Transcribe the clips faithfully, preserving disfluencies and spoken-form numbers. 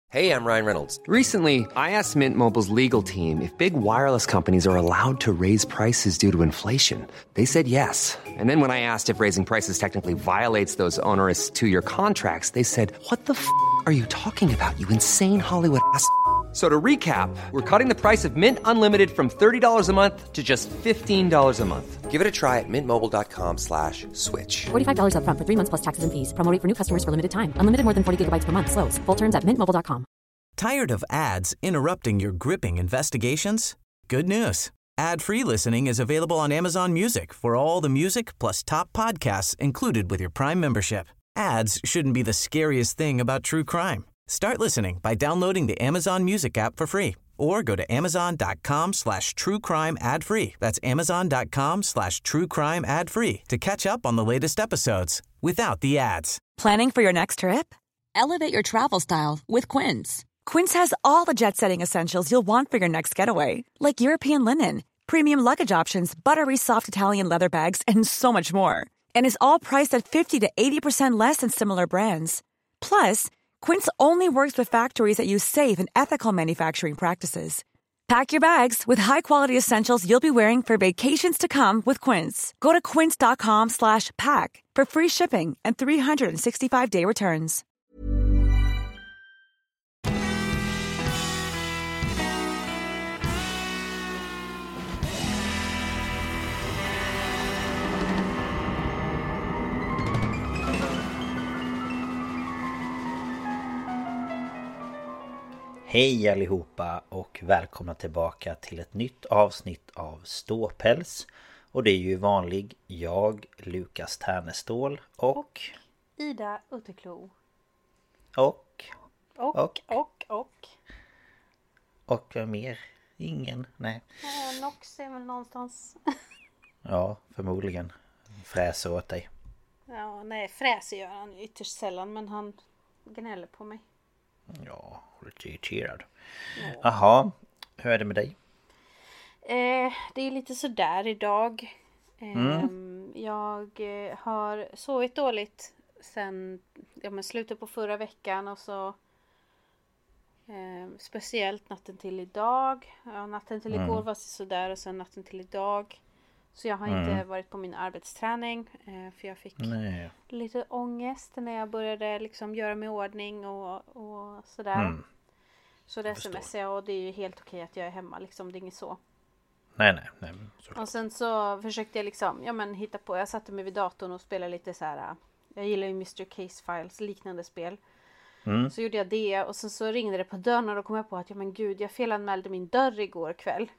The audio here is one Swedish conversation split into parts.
Hey, I'm Ryan Reynolds. Recently, I asked Mint Mobile's legal team if big wireless companies are allowed to raise prices due to inflation. They said yes. And then when I asked if raising prices technically violates those onerous two-year contracts, they said, "What the f*** are you talking about, you insane Hollywood ass?" So to recap, we're cutting the price of Mint Unlimited from thirty dollars a month to just fifteen dollars a month. Give it a try at mintmobile.com slash switch. forty-five dollars up front for three months plus taxes and fees. Promo rate for new customers for limited time. Unlimited more than forty gigabytes per month. Slows full terms at mint mobile dot com. Tired of ads interrupting your gripping investigations? Good news. Ad-free listening is available on Amazon Music for all the music plus top podcasts included with your Prime membership. Ads shouldn't be the scariest thing about true crime. Start listening by downloading the Amazon Music app for free or go to amazon.com slash true crime ad free. That's amazon.com slash true crime ad free to catch up on the latest episodes without the ads. Planning for your next trip? Elevate your travel style with Quince. Quince has all the jet-setting essentials you'll want for your next getaway, like European linen, premium luggage options, buttery soft Italian leather bags, and so much more. And is all priced at fifty to eighty percent less than similar brands. Plus, Quince only works with factories that use safe and ethical manufacturing practices. Pack your bags with high-quality essentials you'll be wearing for vacations to come with Quince. Go to quince.com slash pack for free shipping and three sixty-five day returns. Hej allihopa och välkomna tillbaka till ett nytt avsnitt av Ståpäls. Och det är ju vanlig jag, Lukas Tärnestål och... och Ida Utterklo. Och... Och, och, och, och. Och vad mer? Ingen? Nej. Eh, Nox är väl någonstans. Ja, förmodligen. Fräser åt dig. Ja, nej, fräser gör han ytterst sällan, men han gnäller på mig. Ja, lite irriterad. Jaha, hur är det med dig? Eh, det är lite sådär idag. Eh, Mm. Jag eh, har sovit dåligt sen ja, men slutet på förra veckan och så eh, speciellt natten till idag. Ja, natten till Mm. igår var sådär och sen natten till idag. Så jag har Mm. inte varit på min arbetsträning eh, för jag fick Nej. lite ångest när jag började liksom göra mig i ordning och, och sådär. Mm. Så det Jag förstår. smsade jag och det är ju helt okej att jag är hemma liksom, det är inget så. Nej, nej, nej. men såklart. Och sen så försökte jag liksom, ja men hitta på, jag satte mig vid datorn och spelade lite så här. Jag gillar ju mister Case Files, liknande spel. Mm. Så gjorde jag det och sen så ringde det på dörren och då kom jag på att, ja men gud, jag felanmälde min dörr igår kväll.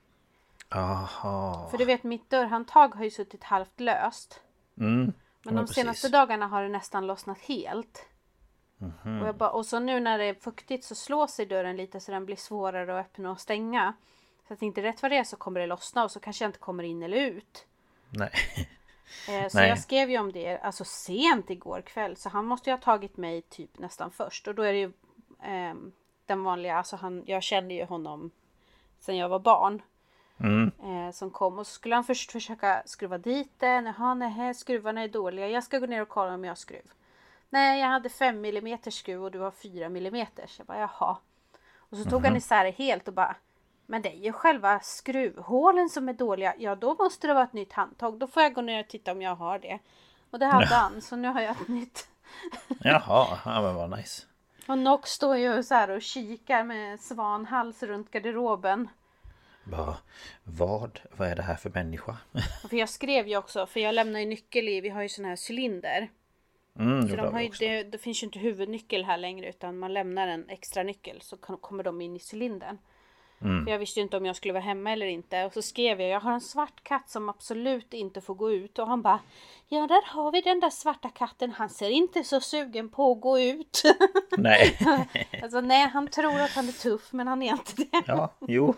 Aha. För du vet, mitt dörrhandtag har ju suttit halvt löst. Mm. Men Ja, de senaste precis. dagarna har det nästan lossnat helt. Mhm. Och, jag bara, och så nu när det är fuktigt så slår sig dörren lite så den blir svårare att öppna och stänga. Så jag tänkte rätt vad det är så kommer det lossna och så kanske jag inte kommer in eller ut. Nej. Eh, så Nej. jag skrev ju om det alltså sent igår kväll. Så han måste ju ha tagit mig typ nästan först. Och då är det ju eh, den vanliga, alltså han, jag kände ju honom sen jag var barn. Mm. Eh, som kom och så skulle han först försöka skruva dit den. Jaha, nej, skruvarna är dåliga. Jag ska gå ner och kolla om jag har skruv. Nej, jag hade fem millimeter skruv och du har fyra millimeter. Så jag bara, jaha. Och så tog han isär det helt och bara, men det är ju själva skruvhålen som är dåliga. Ja, då måste det vara ett nytt handtag. Då får jag gå ner och titta om jag har det. Och det hade han, så nu har jag ett nytt. Jaha, ja, men vad nice. Och Nox står ju så här och kikar med svanhals runt garderoben. Va, vad? Vad är det här för människa? För jag skrev ju också, för jag lämnar ju nyckel i, vi har ju sån här cylinder. Mm, Så det, de har har ju, också. det, det finns ju inte huvudnyckel här längre utan man lämnar en extra nyckel så kan, kommer de in i cylindern. Mm. För jag visste ju inte om jag skulle vara hemma eller inte. Och så skrev jag, jag har en svart katt som absolut inte får gå ut. Och han bara, ja där har vi den där svarta katten. Han ser inte så sugen på att gå ut. Nej. Alltså nej, han tror att han är tuff men han är inte det. Ja, jo.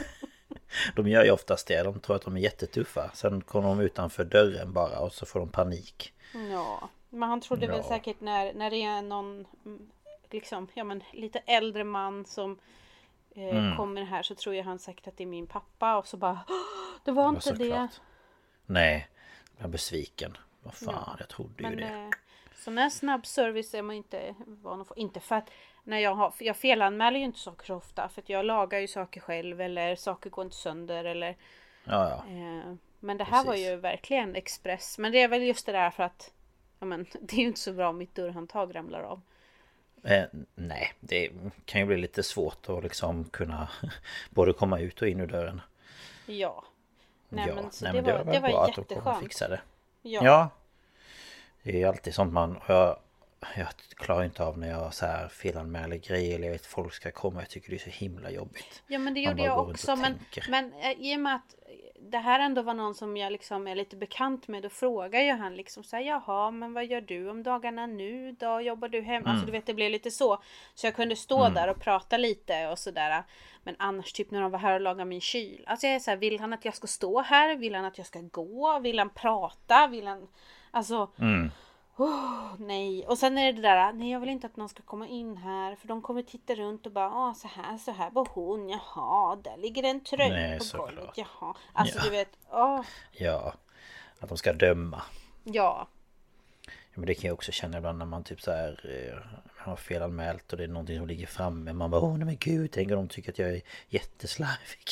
De gör ju oftast det. De tror att de är jättetuffa. Sen kommer de utanför dörren bara och så får de panik. Ja, men han trodde Ja. väl säkert när, när det är någon mm, liksom, ja men lite äldre man som eh, Mm. kommer här så tror jag han säkert att det är min pappa och så bara, "Åh, det var Ja, inte det. såklart. Nej, jag är besviken. Vad fan, Ja, jag trodde ju Men det. eh, sån här snabb service är man inte van att få. Inte för att när jag har, jag felanmäler ju inte saker så ofta för att jag lagar ju saker själv eller saker går inte sönder eller ja, ja. Eh, men det här Precis. var ju verkligen express. Men det är väl just det där för att ja, men, det är ju inte så bra om mitt dörrhandtag ramlar av. Eh, nej, det kan ju bli lite svårt att liksom kunna både komma ut och in ur dörren. Ja. Nej, ja, men, så nej, det, men det var, var, det bra var att de kommer jätteskönt. fixa det. Ja. ja. Det är ju alltid sånt man... Jag, jag klarar inte av när jag så här felanmäler grejer eller jag vet folk ska komma. Jag tycker det är så himla jobbigt. Ja, men det Man gjorde bara jag går runt också. och Men, tänker. men eh, i och med att det här ändå var någon som jag liksom är lite bekant med, då frågar ju han liksom så här, jaha, men vad gör du om dagarna nu då? Jobbar du hem? Mm. Alltså du vet, det blev lite så. Så jag kunde stå Mm. där och prata lite och sådär. Men annars typ när de var här och lagade min kyl. Alltså jag är så här, vill han att jag ska stå här? Vill han att jag ska gå? Vill han prata? Vill han... Alltså... Mm. Oh, nej. Och sen är det det där, nej jag vill inte att någon ska komma in här. För de kommer titta runt och bara, ah så här, så här var hon, jaha, där ligger en tröja Nej, på såklart. golvet, jaha. Alltså Ja. du vet, åh, Ja, att de ska döma. ja. Ja, men det kan jag också känna ibland när man typ så här eh, har felanmält och det är någonting som ligger framme. Man bara, åh nej men gud, tänk om de tycker att jag är jätteslarvig.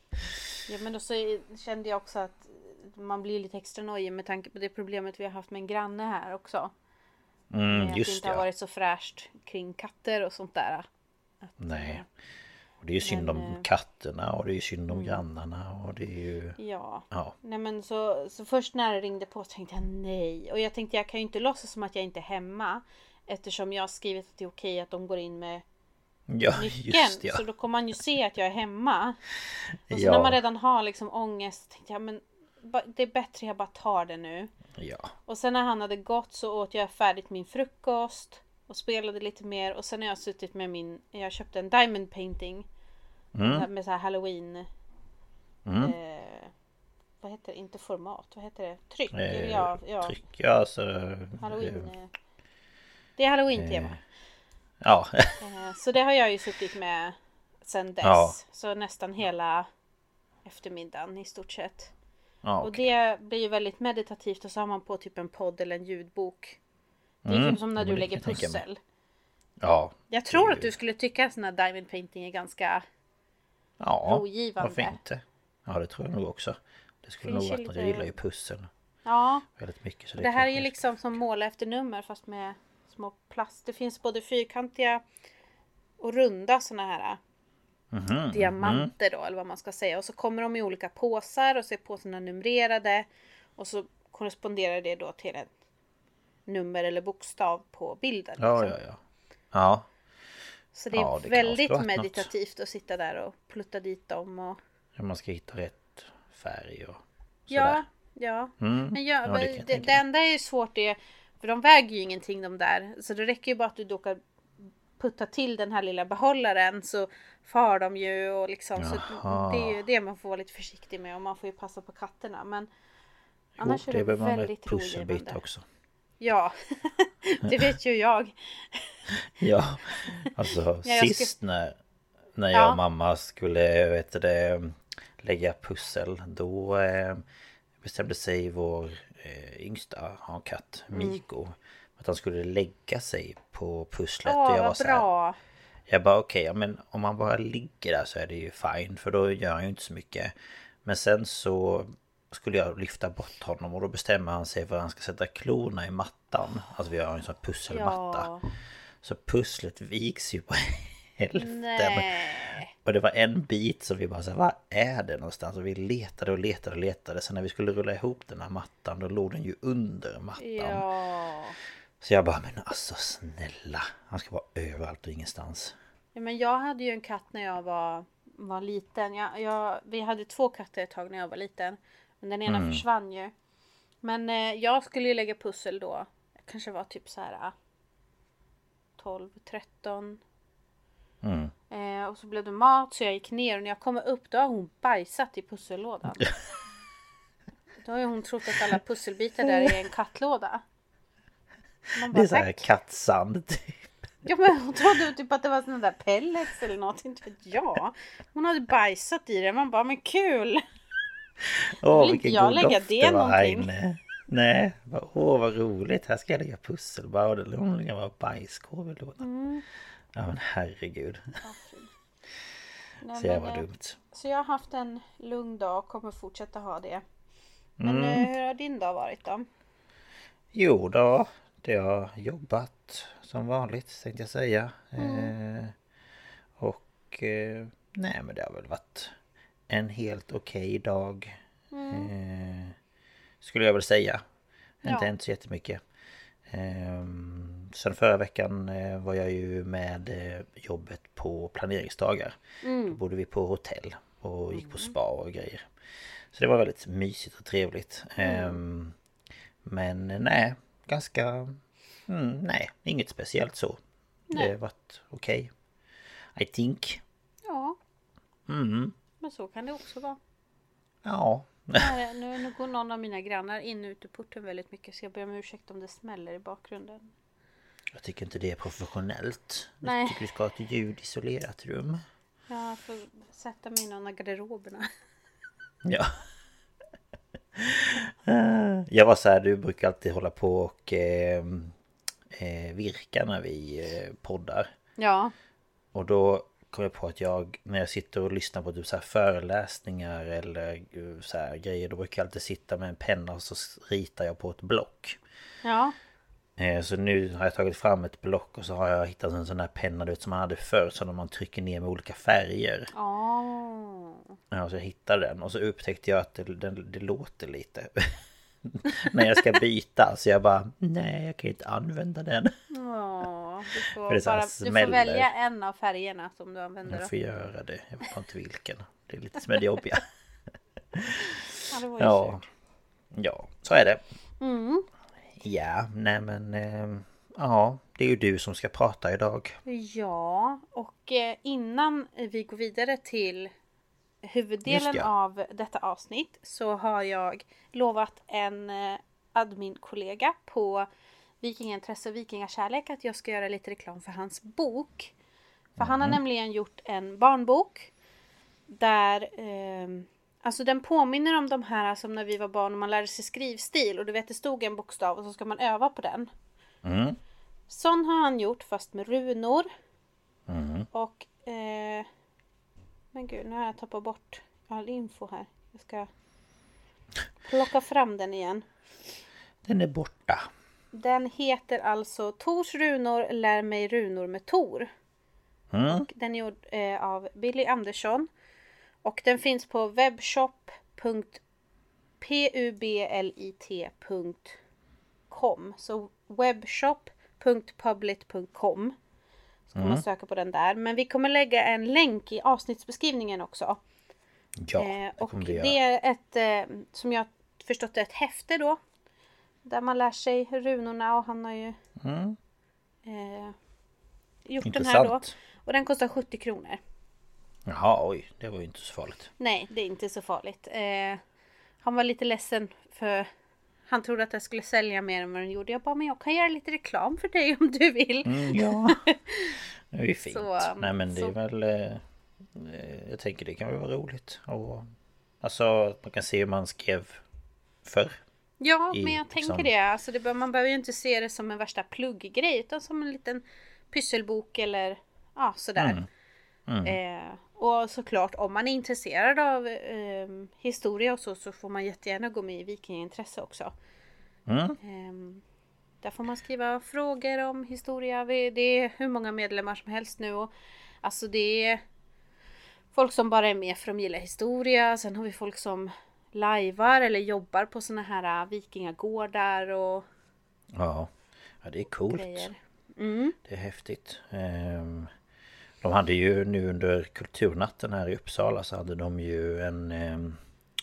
Ja men då så kände jag också att man blir lite extra nöjd med tanke på det problemet vi har haft med en granne här också. Mm, att just det inte ja. har varit så fräscht kring katter och sånt där. Att, Nej. Och det är ju synd Men, om eh, katterna och det är ju synd om grannarna och det är ju... Ja. Ja. Nej men så, så först när det ringde på så tänkte jag nej. Och jag tänkte jag kan ju inte låtsas som att jag inte är hemma. Eftersom jag har skrivit att det är okej att de går in med Ja, nyckeln. just ja. Så då kommer man ju se att jag är hemma. Och så Ja. när man redan har liksom ångest tänkte jag men ba- det är bättre jag bara tar det nu. Ja. Och sen när han hade gått så åt jag färdigt min frukost. Och spelade lite mer. Och sen har jag suttit med min, jag köpte en diamond painting. Mm. Med så här Halloween. Mm. Eh, vad heter det? Inte format. Vad heter det? Tryck. Eh, ja, ja. Tryck, ja alltså... Halloween. eh, eh. Det är Halloween-tema. eh, Ja. Eh, så det har jag ju suttit med sen dess. Ja. Så nästan hela eftermiddagen i stort sett. ja Och okej. det blir ju väldigt meditativt och så har man på typ en podd eller en ljudbok. Det är Mm, typ som när men du det lägger kan jag tänka mig. pussel. Ja. Jag tror det är att du skulle tycka att sån här diamond painting är ganska Ja, rogivande. varför inte? Ja, det tror jag nog också. Det skulle Finns nog ju vara att lite- jag gillar ju pussel Ja. väldigt mycket. Så Det här är kanske ju liksom som måla efter nummer fast med små plast. Det finns både fyrkantiga och runda såna här Mhm, diamanter då eller vad man ska säga. Och så kommer de i olika påsar och så är påsarna numrerade. Och så korresponderar det då till ett nummer eller bokstav på bilden. Ja, liksom. ja, ja. Ja, Så det är Ja, det kan väldigt också vara något. meditativt att sitta där och plutta dit dem. Och... ja, man ska hitta rätt färg och Ja, sådär. ja. Mm. Men jag, Ja, det kan det, jag det, tänka mig. enda är ju svårt är, för de väger ju ingenting de där. Så det räcker ju bara att du då kan putta till den här lilla behållaren så far de ju och liksom. Så Jaha. det är ju det man får vara lite försiktig med och man får ju passa på katterna. Men Jo, annars är det, det behöver man väldigt rätt pusselbit rogivande. också. Ja, det vet ju jag. Ja, alltså Ja, jag sist när, när Ja. jag och mamma skulle vet du det, lägga pussel, då eh, bestämde sig vår eh, yngsta, han katt, Mm. Miko, att han skulle lägga sig på pusslet. Åh, Och jag var vad så här, bra. jag bara okej, ja, men om han bara ligger där så är det ju fine, för då gör han ju inte så mycket. Men sen så skulle jag lyfta bort honom och då bestämmer han sig för att han ska sätta klorna i mattan. Alltså vi har en sån här pusselmatta. Ja. Så pusslet viks ju på hälften. Nej. Och det var en bit som vi bara så här, vad är det någonstans? Och vi letade och letade och letade. Sen när vi skulle rulla ihop den här mattan, då låg den ju under mattan. Ja. Så jag bara, men alltså snälla, han ska vara överallt och ingenstans. Ja, men jag hade ju en katt när jag var, var liten. Jag, jag, vi hade två katter ett tag när jag var liten. Men den ena Mm. försvann ju. Men eh, jag skulle ju lägga pussel då. Jag kanske var typ så här ah, tolv, tretton. Mm. Eh, och så blev det mat så jag gick ner. Och när jag kommer upp då har hon bajsat i pussellådan. Då har ju hon trott att alla pusselbitar där är en kattlåda. Man Det är bara, så här tack. kattsand typ. Ja, men hon trodde typ att det var såna där pellets eller något, inte vet jag. Hon hade bajsat i det. Man bara, men kul. Åh, vill inte jag lägga det var här någonting. inne. Nej, bara, åh vad roligt. Här ska jag lägga pussel. Bara, det låg var bajskorv i lådan. Mm. Ja men herregud. Ja, Nej, Så jävla men, dumt. Så jag har haft en lugn dag och kommer fortsätta ha det. Men Mm. hur har din dag varit då? Jo då, det har jobbat som vanligt tänkte jag säga. Mm. Eh, och eh, nej men det har väl varit en helt okej dag. Mm. Eh, skulle jag väl säga. Ja. Inte hänt så jättemycket. Eh, sen förra veckan eh, var jag ju med eh, jobbet på planeringsdagar. Mm. Då bodde vi på hotell och gick på spa och grejer. Så det var väldigt mysigt och trevligt. Mm. Eh, men nej, ganska... Mm, nej, inget speciellt så. Nej. Det har varit okej. Okay. I think. Ja, Mm. men så kan det också vara. Ja. Nej, nu, nu går någon av mina grannar in och ut ur porten väldigt mycket. Så jag ber om ursäkt om det smäller i bakgrunden. Jag tycker inte det är professionellt. Nej. Jag tycker du ska ha ett ljudisolerat rum. Jag får sätta mig i någon av garderoberna. Ja. Jag var så här, du brukar alltid hålla på och eh, eh, virka när vi eh, poddar. Ja. Och då kom jag på att jag, när jag sitter och lyssnar på typ så här föreläsningar eller så här grejer, då brukar jag alltid sitta med en penna och så ritar jag på ett block. Ja. Eh, så nu har jag tagit fram ett block och så har jag hittat en sån där penna du vet, som man hade förr, så när man trycker ner med olika färger. Oh. Ja, så jag hittade den och så upptäckte jag att det, det, det låter lite när jag ska byta, så jag bara, nej jag kan inte använda den. Oh, du, får För det så här bara, du smäller. får välja en av färgerna som du använder. Jag får göra det, jag vet inte vilken. Det är lite som är det jobbiga. Ja, det var ju Ja, surt. ja, så är det. Mm. Ja, nej men eh, ja, det är ju du som ska prata idag. Ja, och eh, innan vi går vidare till huvuddelen Just ja. av detta avsnitt så har jag lovat en eh, admin-kollega på Vikingintresse och Vikingakärlek att jag ska göra lite reklam för hans bok. För han har nämligen gjort en barnbok där eh, alltså den påminner om de här som när vi var barn och man lärde sig skrivstil och du vet det stod en bokstav och så ska man öva på den. Mm. Sån har han gjort fast med runor. Mm. Och eh, men gud, nu har jag tappat bort all info här. Jag ska plocka fram den igen. Den är borta. Den heter alltså Tors runor lär mig runor med Tor. Mm. Och den är gjord eh, av Billy Andersson. Och den finns på webbshop punkt publit punkt com. Så webbshop punkt publit punkt com. Så kan Mm. man söka på den där. Men vi kommer lägga en länk i avsnittsbeskrivningen också. Ja, Eh, det och kommer vi göra. det är ett, eh, som jag förstått ett häfte då. Där man lär sig runorna och han har ju Mm. eh, gjort den här då. Intressant. Och den kostar sjuttio kronor. Jaha, oj, det var ju inte så farligt. Nej, det är inte så farligt. Eh, han var lite ledsen för han trodde att jag skulle sälja mer än vad den gjorde. Jag bara, men jag kan göra lite reklam för dig om du vill. Mm, ja, det är ju fint. Så, Nej men det är så- väl eh, jag tänker det kan väl vara roligt. Och, alltså att man kan se hur man skrev förr. Ja, i men jag liksom- tänker det. Alltså det bör, man behöver ju inte se det som en värsta plugggrej utan som en liten pysselbok eller ja, sådär. Mm. Mm. Eh, och såklart om man är intresserad av eh, historia och så så får man jättegärna gå med i Vikingintresse också. Mm. Eh, där får man skriva frågor om historia. Vi- Det är hur många medlemmar som helst nu. Och, alltså det är folk som bara är med för att de gillar historia. Sen har vi folk som lajvar eller jobbar på såna här vikingagårdar och Ja. Ja, det är coolt. grejer. Mm. Det är häftigt. Ehm, De hade ju nu under kulturnatten här i Uppsala så hade de ju en, ehm,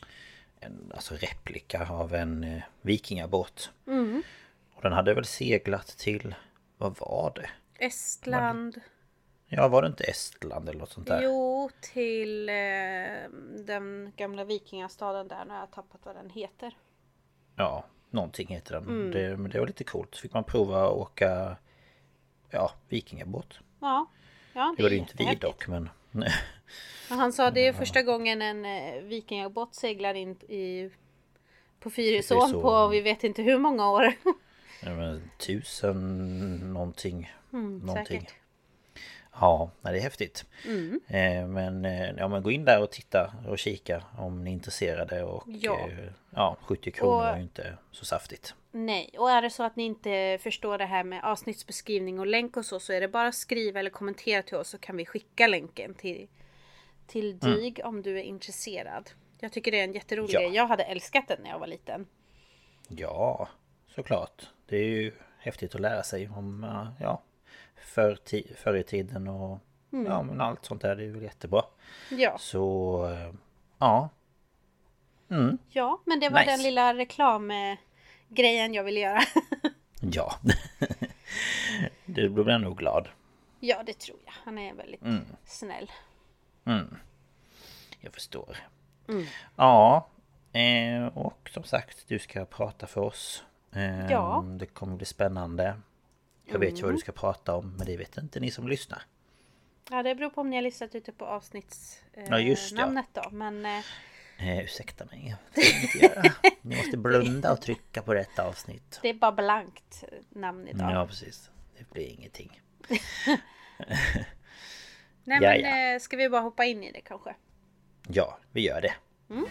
en alltså replika av en eh, vikingabåt. Mm. Och den hade väl seglat till, vad var det? Estland. Ja, var det inte Estland eller något sånt där? Jo, till eh, den gamla vikingastaden där. Nu har jag tappat vad den heter. Ja, någonting heter den. Mm. Det, men det var lite coolt. Så fick man prova att åka ja, vikingabåt. Ja, ja Det var det ju är inte vi jättehäftigt. dock, men... Men han sa det är första gången en eh, vikingabåt seglar in i på Fyrisån Fyrisån. på vi vet inte hur många år. Ja, men tusen någonting. Mm, någonting. säkert. Ja, det är häftigt. Mm. Eh, men, eh, ja, men gå in där och titta och kika om ni är intresserade. Och Ja, eh, ja sjuttio kronor och, är ju inte så saftigt. Nej, och är det så att ni inte förstår det här med avsnittsbeskrivning och länk och så, så är det bara att skriva eller kommentera till oss, så kan vi skicka länken till, till dig mm. om du är intresserad. Jag tycker det är en jätterolig ja. grej. Jag hade älskat den när jag var liten. Ja, såklart. Det är ju häftigt att lära sig om ja, förr, ti- förr i tiden och mm. ja, men allt sånt där. Det är väl jättebra. Ja. Så, ja. Mm. Ja, men det var nice. Den lilla reklamgrejen jag ville göra. Ja. Det blir jag nog glad. Ja, det tror jag. Han är väldigt mm. snäll. Mm. Jag förstår. Mm. Ja. Eh, och som sagt, du ska prata för oss. Eh, ja. Det kommer bli spännande. Jag vet ju mm. vad du ska prata om, men det vet inte ni som lyssnar. Ja, det beror på om ni har listat ute på avsnittsnamnet eh, ja, just det. namnet då. Men, eh... Eh, ursäkta mig. Inte ni måste blunda och trycka på rätt avsnitt. Det är bara blankt namn idag. Ja, precis. Det blir ingenting. Nej, ja, men ja. Ska vi bara hoppa in i det kanske? Ja, vi gör det. Mm.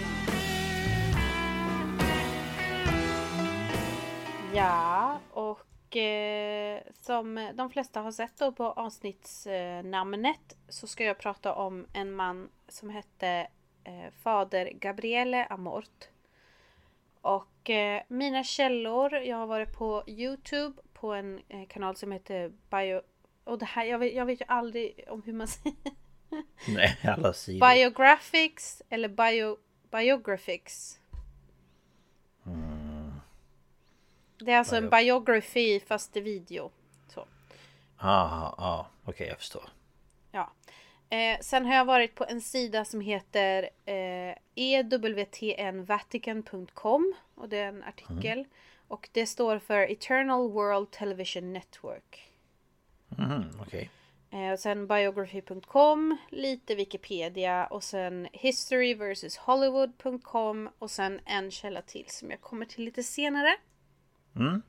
Ja, och eh, som de flesta har sett då på avsnittsnamnet så ska jag prata om en man som hette eh, fader Gabriele Amort. Och eh, mina källor, jag har varit på YouTube på en eh, kanal som heter Bio... Och det här, jag vet, jag vet ju aldrig om hur man säger. Nej, alla sidor. Biographics eller bio, Biographics. Mm. Det är alltså Bio... en biography fast i video. Så. Ah, ah, okej, okay, jag förstår. Ja. Eh, sen har jag varit på en sida som heter eh, e w t n vatican punkt com. Och det är en artikel. Mm. Och det står för Eternal World Television Network. Mm, okej. Okay. Eh, och sen biography punkt com, lite Wikipedia och sen history versus hollywood punkt com och sen en källa till som jag kommer till lite senare. Mm.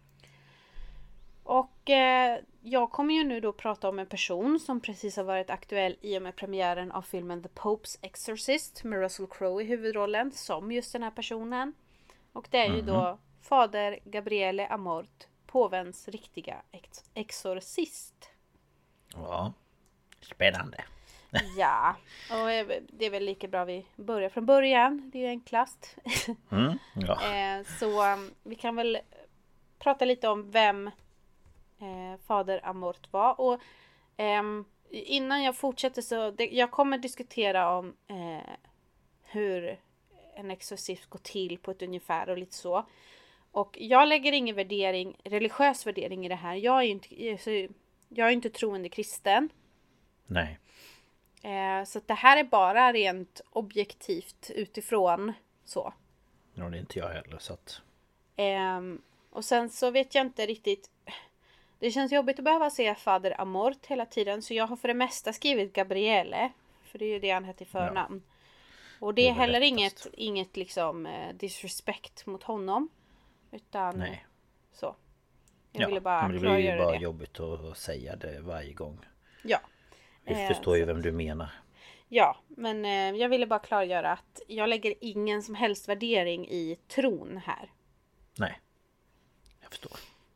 Och eh, jag kommer ju nu då prata om en person som precis har varit aktuell i och med premiären av filmen The Pope's Exorcist med Russell Crowe i huvudrollen som just den här personen. Och det är ju mm. då fader Gabriele Amort, påvens riktiga ex- exorcist. Ja, spännande. Ja, och det är väl lika bra vi börjar från början. Det är ju enklast. Mm, ja. Så vi kan väl prata lite om vem fader Amort var. Och innan jag fortsätter så jag kommer diskutera om hur en exorcism går till på ett ungefär och lite så. Och jag lägger ingen värdering, religiös värdering i det här. Jag är ju inte, jag är inte troende kristen. Nej. Eh, så det här är bara rent objektivt utifrån så. Ja, det är inte jag heller så att... Eh, och sen så vet jag inte riktigt. Det känns jobbigt att behöva säga fader Amort hela tiden. Så jag har för det mesta skrivit Gabriele. För det är ju det han heter i förnamn. Ja. Och det, det är heller inget, inget liksom eh, disrespect mot honom. Utan Nej. Så. Jag ja, ville bara men det blir ju bara det. jobbigt att säga det varje gång. Ja. Vi eh, förstår ju vem du menar. Ja, men eh, jag ville bara klargöra att jag lägger ingen som helst värdering i tron här. Nej, jag förstår.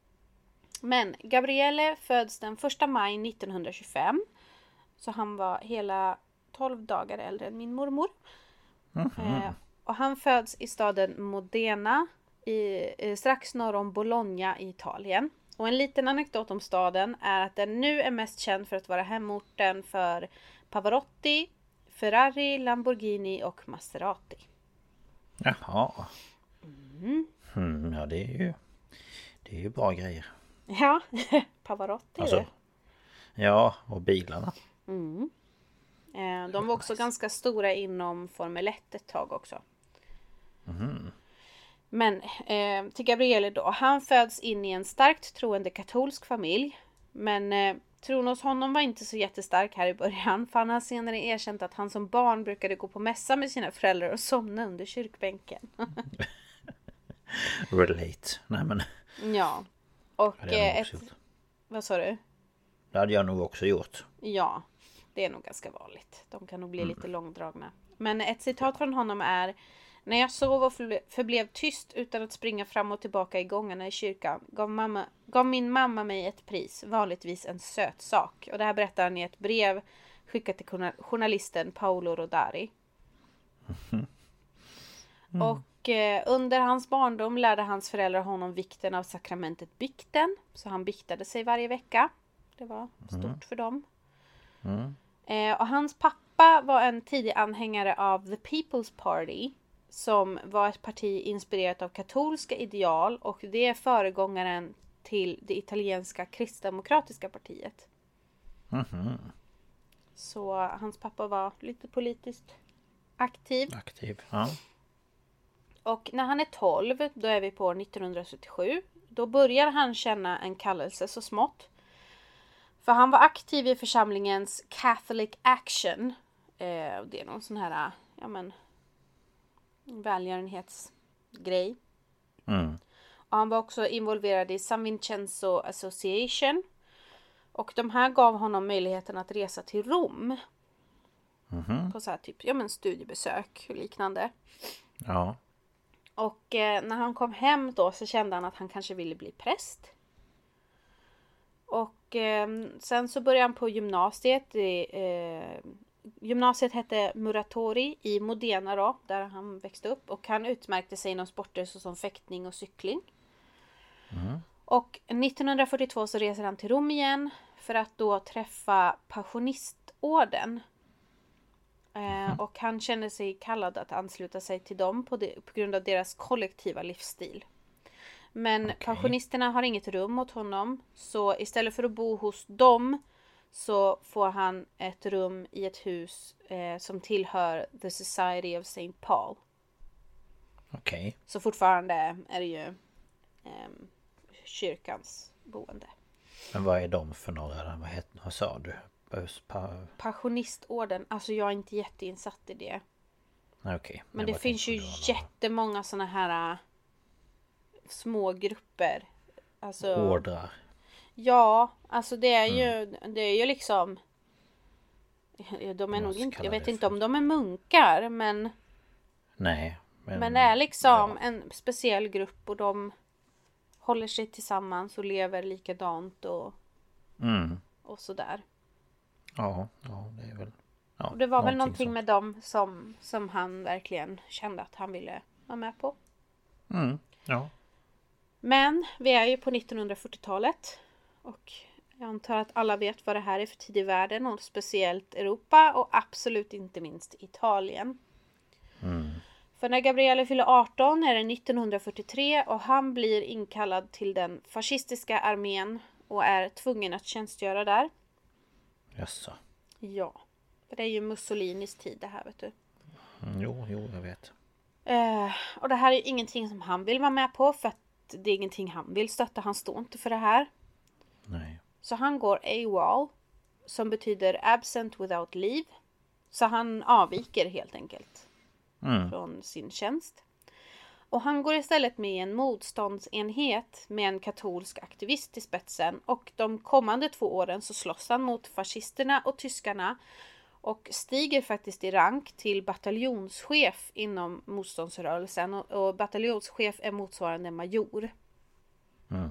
Men Gabriele föds den första maj nittonhundratjugofem. Så han var hela tolv dagar äldre än min mormor. Mm-hmm. Eh, och han föds i staden Modena i, eh, strax norr om Bologna i Italien. Och en liten anekdot om staden är att den nu är mest känd för att vara hemorten för Pavarotti, Ferrari, Lamborghini och Maserati. Jaha. Mm. Mm, ja, det är ju det är ju bra grejer. Ja, Pavarotti alltså, det. Ja, och bilarna. Mm. Eh, de var också nice. Ganska stora inom Formel ett ett tag också. Mm. Men eh, till Gabriele då. Han föds in i en starkt troende katolsk familj. Men eh, tron hos honom var inte så jättestark här i början. För han har senare erkänt att han som barn brukade gå på mässa med sina föräldrar och somna under kyrkbänken. Relate. Nej men. Ja. Och eh, ett... Vad sa du? det hade jag nog också gjort. Ja, det är nog ganska vanligt. De kan nog bli mm. lite långdragna. Men ett citat från honom är: när jag sov och förblev tyst utan att springa fram och tillbaka i gångarna i kyrkan gav, mamma, gav min mamma mig ett pris, vanligtvis en söt sak. Och det här berättar han i ett brev skickat till journalisten Paolo Rodari. Mm. Och eh, under hans barndom lärde hans föräldrar honom vikten av sakramentet bikten. Så han biktade sig varje vecka. Det var stort mm. för dem. Mm. Eh, och hans pappa var en tidig anhängare av The People's Party, som var ett parti inspirerat av katolska ideal, och det är föregångaren till det italienska kristdemokratiska partiet. Mm-hmm. Så hans pappa var lite politiskt aktiv. Aktiv, ja. Och när han är tolv, då är vi på nittonhundrasjuttiosju, då börjar han känna en kallelse så smått. För han var aktiv i församlingens Catholic Action. Eh, det är någon sån här, ja men, välgörenhetsgrej. Mm. Och han var också involverad i San Vincenzo Association. Och de här gav honom möjligheten att resa till Rom. Mm-hmm. På så här typ, ja men studiebesök och liknande. Ja. Och eh, när han kom hem då så kände han att han kanske ville bli präst. Och eh, sen så började han på gymnasiet. Eh, gymnasiet hette Muratori i Modena då, där han växte upp. Och han utmärkte sig inom sporter såsom fäktning och cykling. Mm. Och nittonhundrafyrtiotvå så reser han till Rom igen för att då träffa Passionistorden. Mm. Och han känner sig kallad att ansluta sig till dem på, det, på grund av deras kollektiva livsstil. Men okay. Passionisterna har inget rum åt honom. Så istället för att bo hos dem så får han ett rum i ett hus eh, som tillhör The Society of Saint Paul. Okej. Okay. Så fortfarande är det ju eh, kyrkans boende. Men vad är de för några? Vad, heter, vad sa du? Pa- Passionistorden. Alltså jag är inte jätteinsatt i det. Okej. Okay. Men det finns ju jättemånga såna här uh, små grupper. Alltså, ordrar. Ja, alltså det är ju mm. det är ju liksom de är nog inte, jag vet inte om de är munkar, men nej, men, men det är liksom ja. En speciell grupp och de håller sig tillsammans och lever likadant och mm. och sådär. Ja, ja, det är väl ja, och det var väl någonting som... med dem som som han verkligen kände att han ville vara med på. Mm, ja. Men vi är ju på nittonhundrafyrtiotalet och jag antar att alla vet vad det här är för tid i världen och speciellt Europa och absolut inte minst Italien. Mm. För när Gabriele fyller arton är det nittonhundrafyrtiotre och han blir inkallad till den fascistiska armén och är tvungen att tjänstgöra där. Jaså. Ja, för det är ju Mussolinis tid det här, vet du. Mm, jo, jo, jag vet. Eh, och det här är ju ingenting som han vill vara med på för att det är ingenting han vill stötta. Han står inte för det här. Nej. Så han går AWOL, som betyder absent without leave. Så han avviker helt enkelt mm. från sin tjänst. Och han går istället med i en motståndsenhet med en katolsk aktivist i spetsen. Och de kommande två åren så slåss han mot fascisterna och tyskarna. Och stiger faktiskt i rank till bataljonschef inom motståndsrörelsen. Och, och bataljonschef är motsvarande major. Mm.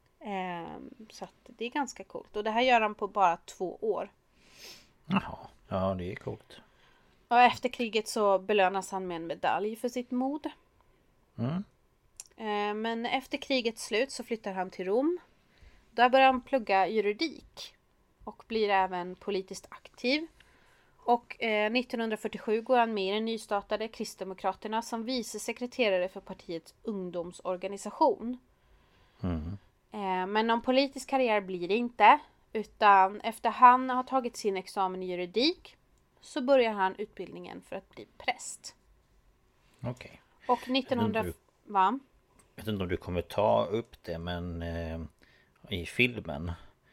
Ehm, så att det är ganska coolt. Och det här gör han på bara två år. Jaha, ja det är coolt. Och efter kriget så belönas han med en medalj för sitt mod. Mm. Ehm, men efter krigets slut så flyttar han till Rom. Där börjar han plugga juridik. Och blir även politiskt aktiv. Och eh, nittonhundrafyrtiosju går han med i den nystartade Kristdemokraterna som vice sekreterare för partiets ungdomsorganisation. Mm. Eh, men någon politisk karriär blir det inte. Utan efter han har tagit sin examen i juridik så börjar han utbildningen för att bli präst. Okej. Okay. Och nittonhundra... Du, va? Jag vet inte om du kommer ta upp det, men eh, i filmen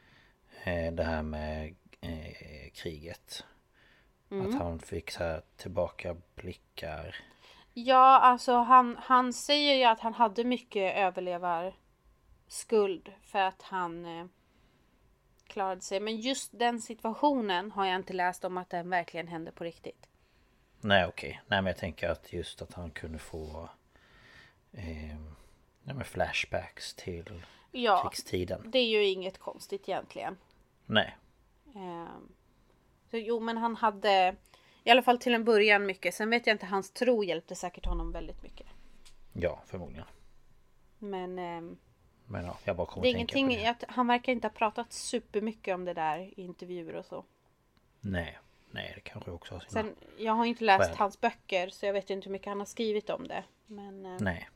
eh, det här med eh, kriget. Mm. Att han fick så här tillbaka blickar. Ja, alltså han, han säger ju att han hade mycket överlevarskuld för att han eh, klarade sig. Men just den situationen har jag inte läst om att den verkligen hände på riktigt. Nej, okej. Okay. Nej, men jag tänker att just att han kunde få eh, nej, men flashbacks till ja, krigstiden. Det är ju inget konstigt egentligen. Nej. Eh, så jo, men han hade i alla fall till en början mycket. Sen vet jag inte, hans tro hjälpte säkert honom väldigt mycket. Ja, förmodligen. Men, eh, men ja, jag bara kommer det är tänka ingenting, på det. Att han verkar inte ha pratat supermycket om det där i intervjuer och så. Nej, nej det kanske också har sina... Sen, jag har inte läst Väl. hans böcker så jag vet inte hur mycket han har skrivit om det. Men, eh, nej.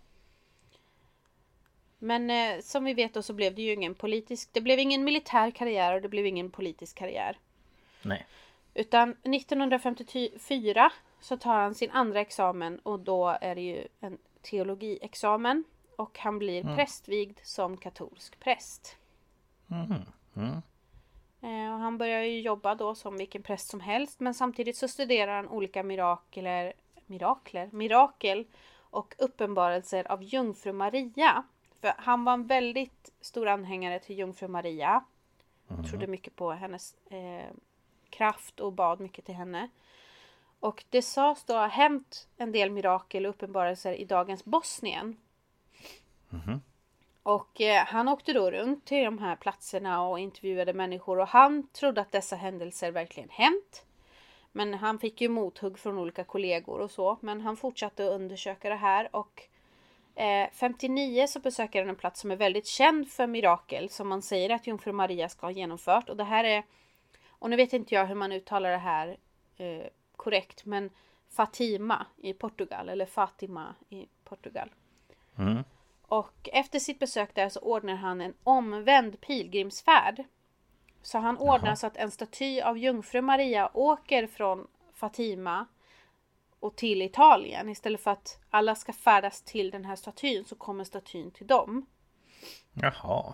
Men eh, som vi vet då så blev det ju ingen politisk... Det blev ingen militär karriär och det blev ingen politisk karriär. Nej. Utan nittonhundrafemtiofyra så tar han sin andra examen och då är det ju en teologiexamen. Och han blir mm. prästvigd som katolsk präst. Mm. Mm. Eh, och han börjar ju jobba då som vilken präst som helst. Men samtidigt så studerar han olika mirakler, mirakler, mirakel och uppenbarelser av Jungfru Maria. För han var en väldigt stor anhängare till Jungfru Maria. Mm. Trodde mycket på hennes eh, kraft och bad mycket till henne. Och det sades då ha hänt en del mirakel och uppenbarelser i dagens Bosnien. Mm. Och eh, han åkte då runt till de här platserna och intervjuade människor. Och han trodde att dessa händelser verkligen hänt. Men han fick ju mothugg från olika kollegor och så. Men han fortsatte att undersöka det här. Och eh, femtionio så besöker han en plats som är väldigt känd för mirakel. Som man säger att Jungfru Maria ska ha genomfört. Och det här är, och nu vet inte jag hur man uttalar det här eh, korrekt. Men Fatima i Portugal. Eller Fatima i Portugal. Mm. Och efter sitt besök där så ordnar han en omvänd pilgrimsfärd. Så han ordnar Jaha. så att en staty av Jungfru Maria åker från Fatima och till Italien. Istället för att alla ska färdas till den här statyn så kommer statyn till dem. Jaha.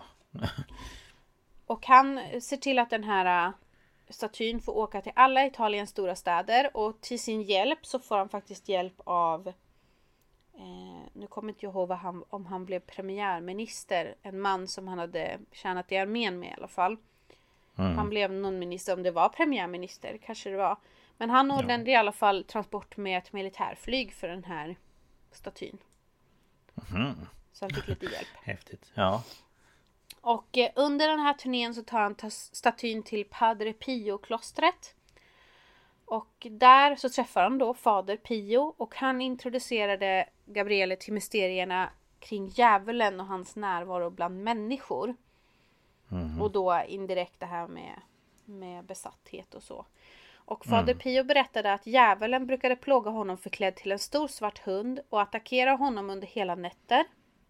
Och han ser till att den här statyn får åka till alla Italiens stora städer. Och till sin hjälp så får han faktiskt hjälp av... Eh, nu kommer inte jag ihåg vad han, om han blev premiärminister. En man som han hade tjänat i armén med i alla fall. Mm. Han blev någon minister, om det var premiärminister kanske det var. Men han ordnade ja. i alla fall transport med ett militärflyg för den här statyn. Mm. Så han fick lite hjälp. Häftigt, ja. Och eh, under den här turnén så tar han ta statyn till Padre Pio-klostret. Och där så träffar han då fader Pio och han introducerade Gabriele till mysterierna kring djävulen och hans närvaro bland människor. Mm. Och då indirekt det här med, med besatthet och så. Och fader mm. Pio berättade att djävulen brukade plåga honom förklädd till en stor svart hund och attackera honom under hela nätter.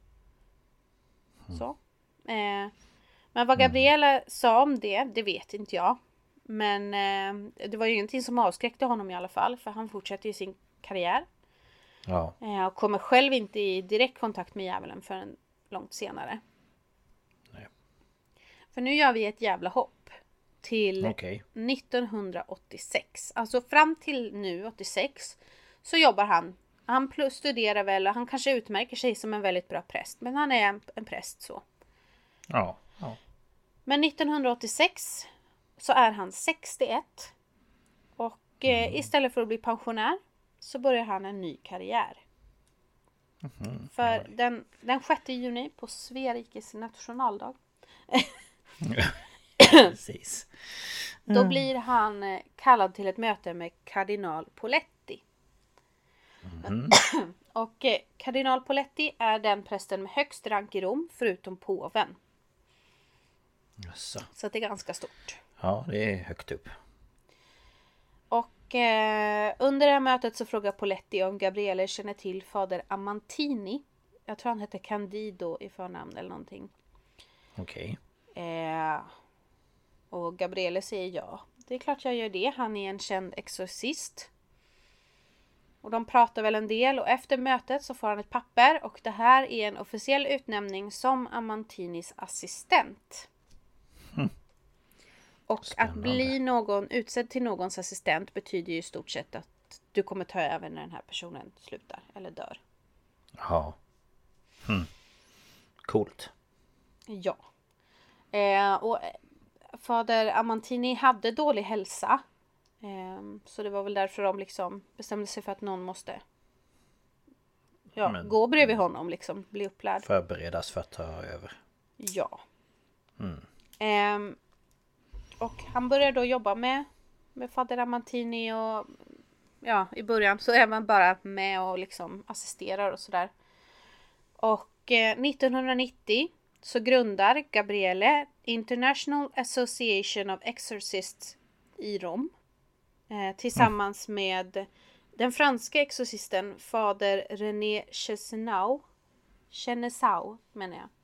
Mm. Så. Eh, men vad Gabriele mm. sa om det, det vet inte jag. Men eh, det var ju ingenting som avskräckte honom i alla fall. För han fortsätter ju sin karriär. Ja. Eh, och kommer själv inte i direkt kontakt med djävulen förrän långt senare. Nej. För nu gör vi ett jävla hopp. Till okay. nittonhundraåttiosex. Alltså fram till nu, åttiosex. Så jobbar han. Han plus studerar väl. Och han kanske utmärker sig som en väldigt bra präst. Men han är en, en präst så. Ja. ja. Men nittonhundraåttiosex... så är han sextioett. Och eh, istället för att bli pensionär så börjar han en ny karriär. Mm-hmm. För ja. den, den sjätte juni på Sveriges nationaldag. Precis. Mm. Då blir han kallad till ett möte med kardinal Poletti. Mm. Och eh, kardinal Poletti är den prästen med högst rank i Rom förutom påven. Jaså. Så det är ganska stort. Ja, det är högt upp. Och eh, under det här mötet så frågar Poletti om Gabriele känner till fader Amantini. Jag tror han heter Candido i förnamn eller någonting. Okej. Okay. Eh, och Gabriele säger ja. Det är klart jag gör det. Han är en känd exorcist. Och de pratar väl en del. Och efter mötet så får han ett papper. Och det här är en officiell utnämning som Amantinis assistent. Mm. Och Spännande. Att bli någon utsedd till någons assistent betyder ju i stort sett att du kommer ta över när den här personen slutar eller dör. Ja. Hmm. Coolt. Ja. Eh, och fader Amantini hade dålig hälsa. Eh, så det var väl därför de liksom bestämde sig för att någon måste ja, Men, gå bredvid honom, liksom bli upplärd. Förberedas för att ta över. Ja. Mm. Eh, och han började då jobba med, med fader Amantini och ja, i början så är man bara med och liksom assisterar och sådär. Och eh, nittonhundranittio så grundar Gabriele International Association of Exorcists i Rom. Eh, tillsammans mm. med den franska exorcisten fader René Chesnau. Chenesau menar jag.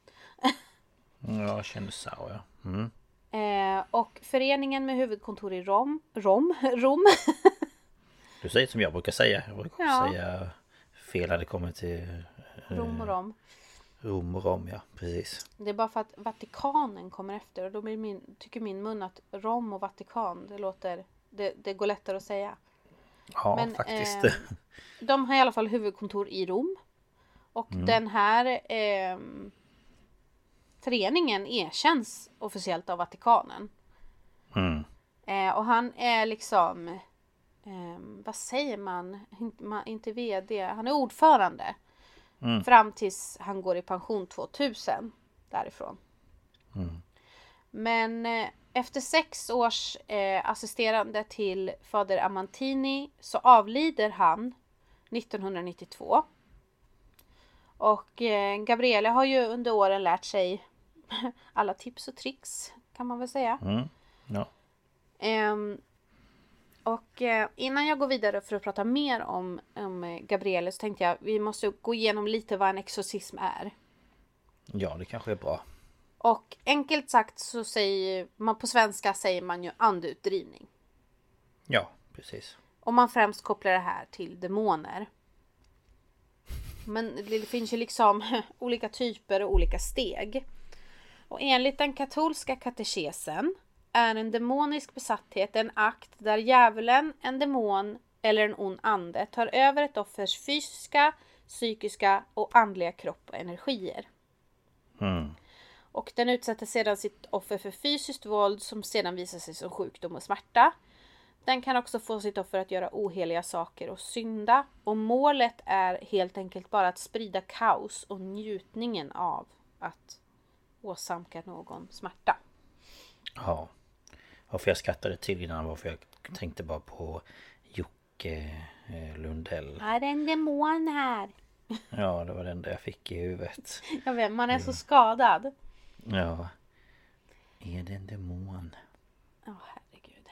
Ja, Chenesau, ja. Mm. Eh, och föreningen med huvudkontor i Rom. Rom? Rom? Du säger som jag brukar säga. Jag brukar ja. säga fel när det kommer till... Eh, Rom och Rom. Rom och Rom, ja. Precis. Det är bara för att Vatikanen kommer efter. Och då blir min, tycker min mun att Rom och Vatikan, det låter... Det, det går lättare att säga. Ja, Men, faktiskt. Eh, de har i alla fall huvudkontor i Rom. Och mm. den här eh, föreningen erkänns officiellt av Vatikanen. Mm. Eh, och han är liksom... Eh, vad säger man? Inte vd. Han är ordförande. Mm. Fram tills han går i pension tvåtusen. Därifrån. Mm. Men eh, efter sex års eh, assisterande till fader Amantini så avlider han nittonhundranittiotvå. Och eh, Gabriele har ju under åren lärt sig alla tips och tricks, kan man väl säga. Mm. Ja. Um, och eh, innan jag går vidare för att prata mer om, om Gabriele så tänkte jag vi måste gå igenom lite vad en exorcism är. Ja, det kanske är bra. Och enkelt sagt så säger man på svenska säger man ju andeutdrivning. Ja, precis. Och man främst kopplar det här till demoner. Men det finns ju liksom olika typer och olika steg. Och enligt den katolska katekesen är en demonisk besatthet en akt där djävulen, en demon eller en ond ande tar över ett offers fysiska, psykiska och andliga kropp och energier. Mm. Och den utsätter sedan sitt offer för fysiskt våld som sedan visar sig som sjukdom och smärta. Den kan också få sitt offer att göra oheliga saker och synda. Och målet är helt enkelt bara att sprida kaos och njutningen av att åsamka någon smärta. Ja. Varför jag skrattade till innan var för jag tänkte bara på Jocke Lundell. Är det en demon här? Ja, det var den där jag fick i huvudet. Jag vet, man är så skadad. Ja. Är det en demon? Åh, oh, herregud.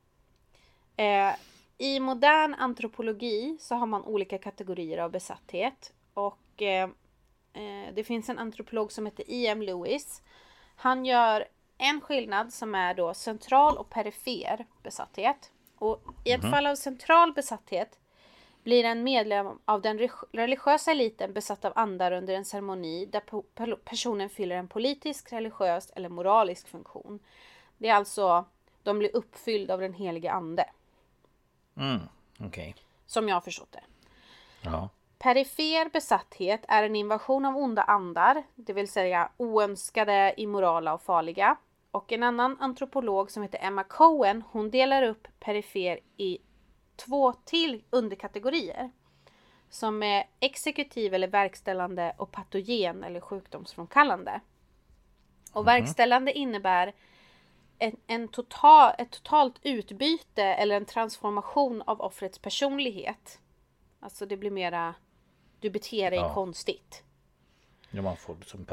Eh, I modern antropologi så har man olika kategorier av besatthet. Och eh, det finns en antropolog som heter E M Lewis. Han gör en skillnad som är då central och perifer besatthet. Och i ett mm. fall av central besatthet blir en medlem av den religiösa eliten besatt av andar under en ceremoni där personen fyller en politisk, religiös eller moralisk funktion. Det är alltså, de blir uppfyllda av den helige ande. Mm, okej. Okay. Som jag har förstått det. Ja. Perifer besatthet är en invasion av onda andar, det vill säga oönskade, immorala och farliga. Och en annan antropolog som heter Emma Cohen, hon delar upp perifer i två till underkategorier. Som är exekutiv eller verkställande och patogen eller sjukdomsfrånkallande. Och mm-hmm. verkställande innebär en, en total, ett totalt utbyte eller en transformation av offrets personlighet. Alltså det blir mera, du beter dig ja. konstigt. Ja, man får som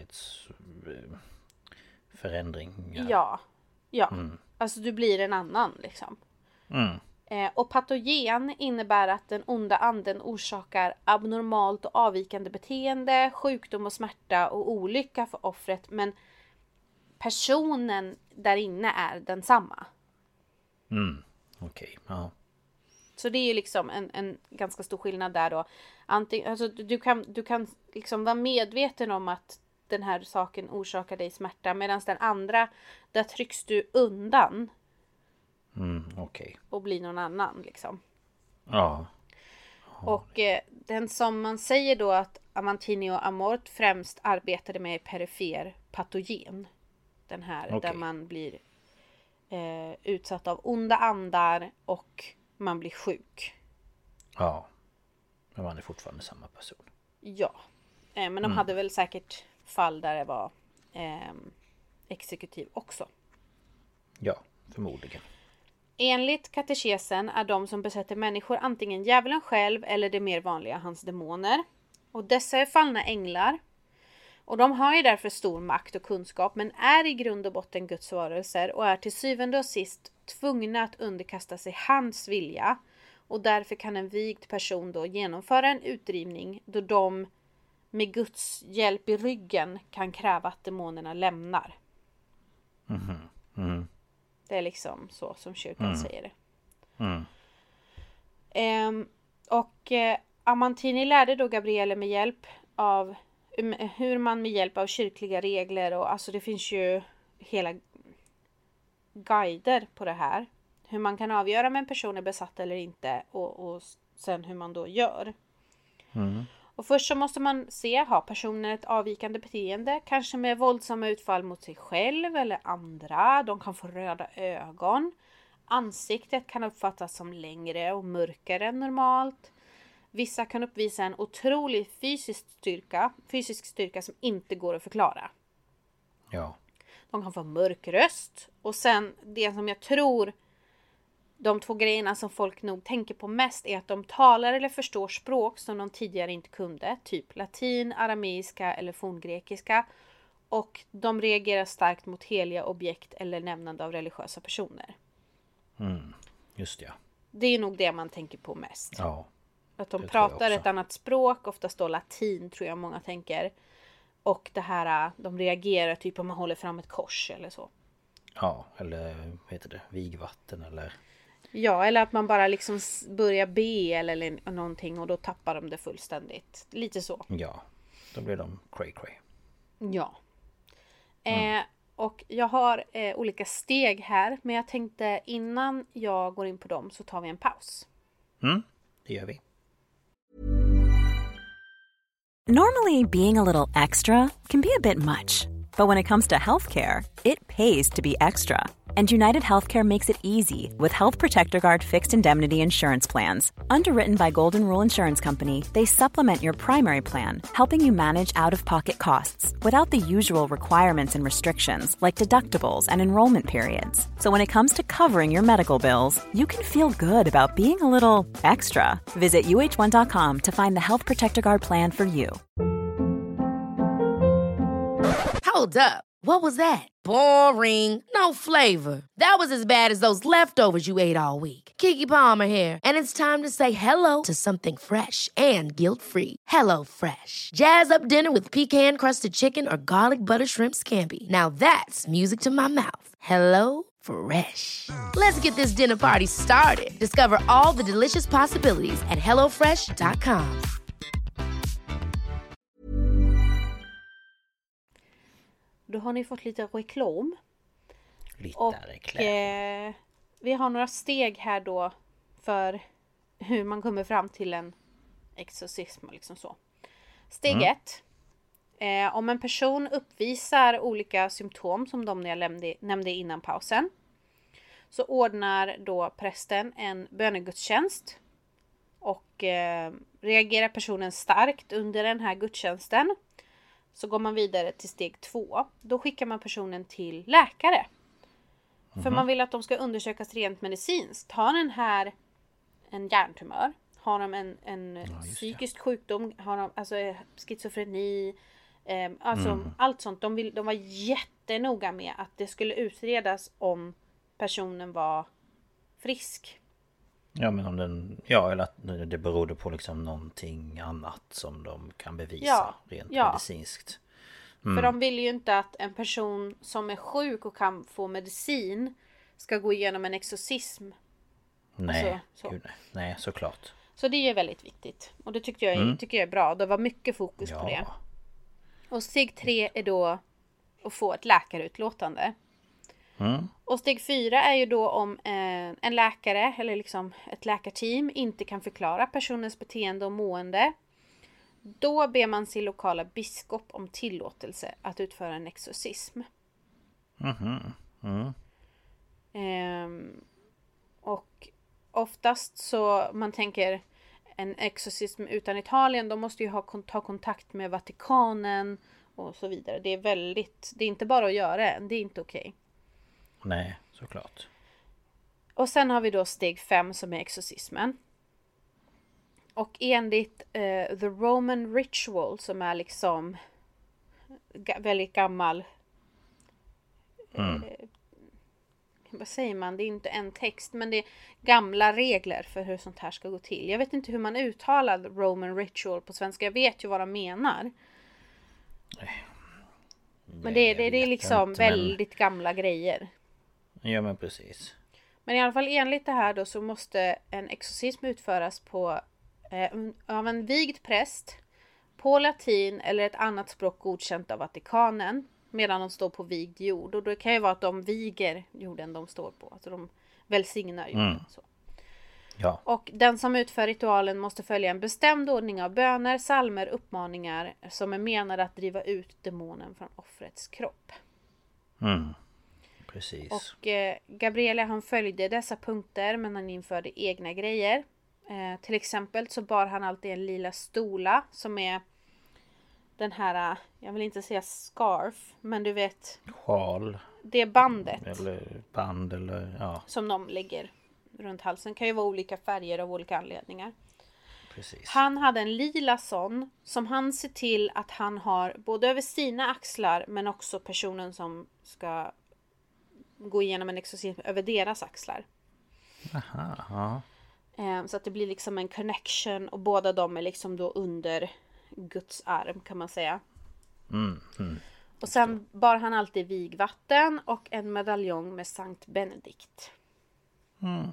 personlighetsförändring. Ja, ja. ja. Mm. Alltså du blir en annan liksom. Mm. Eh, och patogen innebär att den onda anden orsakar abnormalt och avvikande beteende, sjukdom och smärta och olycka för offret. Men personen där inne är densamma. Mm, okej. Okay. Ja. Så det är ju liksom en, en ganska stor skillnad där då. Antingen, alltså du kan, du kan liksom vara medveten om att den här saken orsakar dig smärta. Medan den andra, där trycks du undan. Mm, okej. Okay. Och blir någon annan liksom. Ja. ja. Och eh, den som man säger då att Amantini och Amort främst arbetade med perifer patogen. Den här okay. där man blir eh, utsatt av onda andar och man blir sjuk. Ja. Men man är fortfarande samma person. Ja. Eh, men de mm. hade väl säkert fall där det var eh, exekutiv också. Ja, förmodligen. Enligt katekesen är de som besätter människor antingen djävulen själv eller det mer vanliga hans demoner. Och dessa är fallna änglar. Och de har ju därför stor makt och kunskap, men är i grund och botten Guds varelser och är till syvende och sist tvungna att underkasta sig hans vilja. Och därför kan en vigd person då genomföra en utdrivning då de med Guds hjälp i ryggen kan kräva att demonerna lämnar. Mm. Mm. Det är liksom så som kyrkan mm. säger det. Mm. Ehm, och eh, Amantini lärde då Gabriele med hjälp av hur man med hjälp av kyrkliga regler och alltså det finns ju hela guider på det här. Hur man kan avgöra om en person är besatt eller inte och, och sen hur man då gör. Mm. Och först så måste man se, har personen ett avvikande beteende, kanske med våldsamma utfall mot sig själv eller andra. De kan få röda ögon. Ansiktet kan uppfattas som längre och mörkare än normalt. Vissa kan uppvisa en otrolig fysisk styrka, fysisk styrka som inte går att förklara. Ja. De kan få mörk röst. Och sen det som jag tror, de två grejerna som folk nog tänker på mest är att de talar eller förstår språk som de tidigare inte kunde. Typ latin, arameiska eller forngrekiska. Och de reagerar starkt mot heliga objekt eller nämnande av religiösa personer. Mm, just det. Det är nog det man tänker på mest. Ja. Att de pratar ett annat språk, oftast då latin tror jag många tänker. Och det här, de reagerar typ om man håller fram ett kors eller så. Ja, eller vad heter det? Vigvatten eller... Ja, eller att man bara liksom börjar be eller, eller någonting och då tappar de det fullständigt. Lite så. Ja, då blir de cray cray. Ja. Mm. Eh, och jag har eh, olika steg här, men jag tänkte innan jag går in på dem så tar vi en paus. Mm, det gör vi. Normally, being a little extra can be a bit much. But when it comes to healthcare, it pays to be extra. And United Healthcare makes it easy with Health Protector Guard fixed indemnity insurance plans. Underwritten by Golden Rule Insurance Company, they supplement your primary plan, helping you manage out-of-pocket costs without the usual requirements and restrictions like deductibles and enrollment periods. So when it comes to covering your medical bills, you can feel good about being a little extra. Visit U H one dot com to find the Health Protector Guard plan for you. Hold up. What was that? Boring. No flavor. That was as bad as those leftovers you ate all week. Keke Palmer here, and it's time to say hello to something fresh and guilt-free. Hello Fresh. Jazz up dinner with pecan-crusted chicken or garlic butter shrimp scampi. Now that's music to my mouth. Hello Fresh. Let's get this dinner party started. Discover all the delicious possibilities at hello fresh dot com. Då har ni fått lite reklam. Lite och, reklam. Eh, vi har några steg här då för hur man kommer fram till en exorcism. Liksom så. Steg mm. ett. Eh, om en person uppvisar olika symptom som de jag nämnde, nämnde innan pausen. Så ordnar då prästen en bönegudstjänst. Och eh, reagerar personen starkt under den här gudstjänsten. Så går man vidare till steg två. Då skickar man personen till läkare. Mm-hmm. För man vill att de ska undersökas rent medicinskt. Har den här en hjärntumör? Har de en, en ja, psykisk sjukdom? Har de alltså schizofreni? Eh, alltså mm. allt sånt. De, vill, de var jättenoga med att det skulle utredas om personen var frisk. Ja, men om den, ja, eller att det berodde på liksom någonting annat som de kan bevisa ja, rent ja. medicinskt. Mm. För de vill ju inte att en person som är sjuk och kan få medicin ska gå igenom en exorcism. Nej, alltså, så. Gud, nej. nej, såklart. Så det är väldigt viktigt. Och det tycker jag, mm. tycker jag är bra. Det var mycket fokus ja. på det. Och steg tre är då att få ett läkarutlåtande. Mm. Och steg fyra är ju då om eh, en läkare eller liksom ett läkarteam inte kan förklara personens beteende och mående. Då ber man sin lokala biskop om tillåtelse att utföra en exorcism. Mm-hmm. Mm. Ehm, och oftast så man tänker en exorcism utan Italien, de måste ju ha ta kontakt med Vatikanen och så vidare. Det är väldigt, det är inte bara att göra, det är inte okej. Okay. Nej, såklart. Och sen har vi då steg fem som är exorcismen. Och enligt eh, The Roman Ritual, som är liksom ga- väldigt gammal. Mm. Eh, vad säger man? Det är inte en text, men det är gamla regler för hur sånt här ska gå till. Jag vet inte hur man uttalar Roman Ritual på svenska. Jag vet ju vad de menar. Nej. Men det, det, det är liksom inte, väldigt men... gamla grejer. Ja, men precis. Men i alla fall enligt det här då så måste en exorcism utföras på eh, av en vigd präst på latin eller ett annat språk godkänt av Vatikanen medan de står på vigd jord. Och det kan ju vara att de viger jorden de står på. Alltså de välsignar jorden. Mm. Så. Ja. Och den som utför ritualen måste följa en bestämd ordning av böner, salmer, uppmaningar som är menade att driva ut demonen från offrets kropp. Mm. Precis. Och eh, Gabriele han följde dessa punkter, men han införde egna grejer. Eh, till exempel så bar han alltid en lila stola som är den här, jag vill inte säga scarf, men du vet. Sjal. Det är bandet. Eller band eller ja. Som de lägger runt halsen. Kan ju vara olika färger av olika anledningar. Precis. Han hade en lila sån som han ser till att han har både över sina axlar men också personen som ska gå igenom en exorcism över deras axlar. Aha, ja. Så att det blir liksom en connection och båda de är liksom då under Guds arm kan man säga. Mm, mm. Och sen bar han alltid vigvatten och en medaljong med Sankt Benedikt. Mm.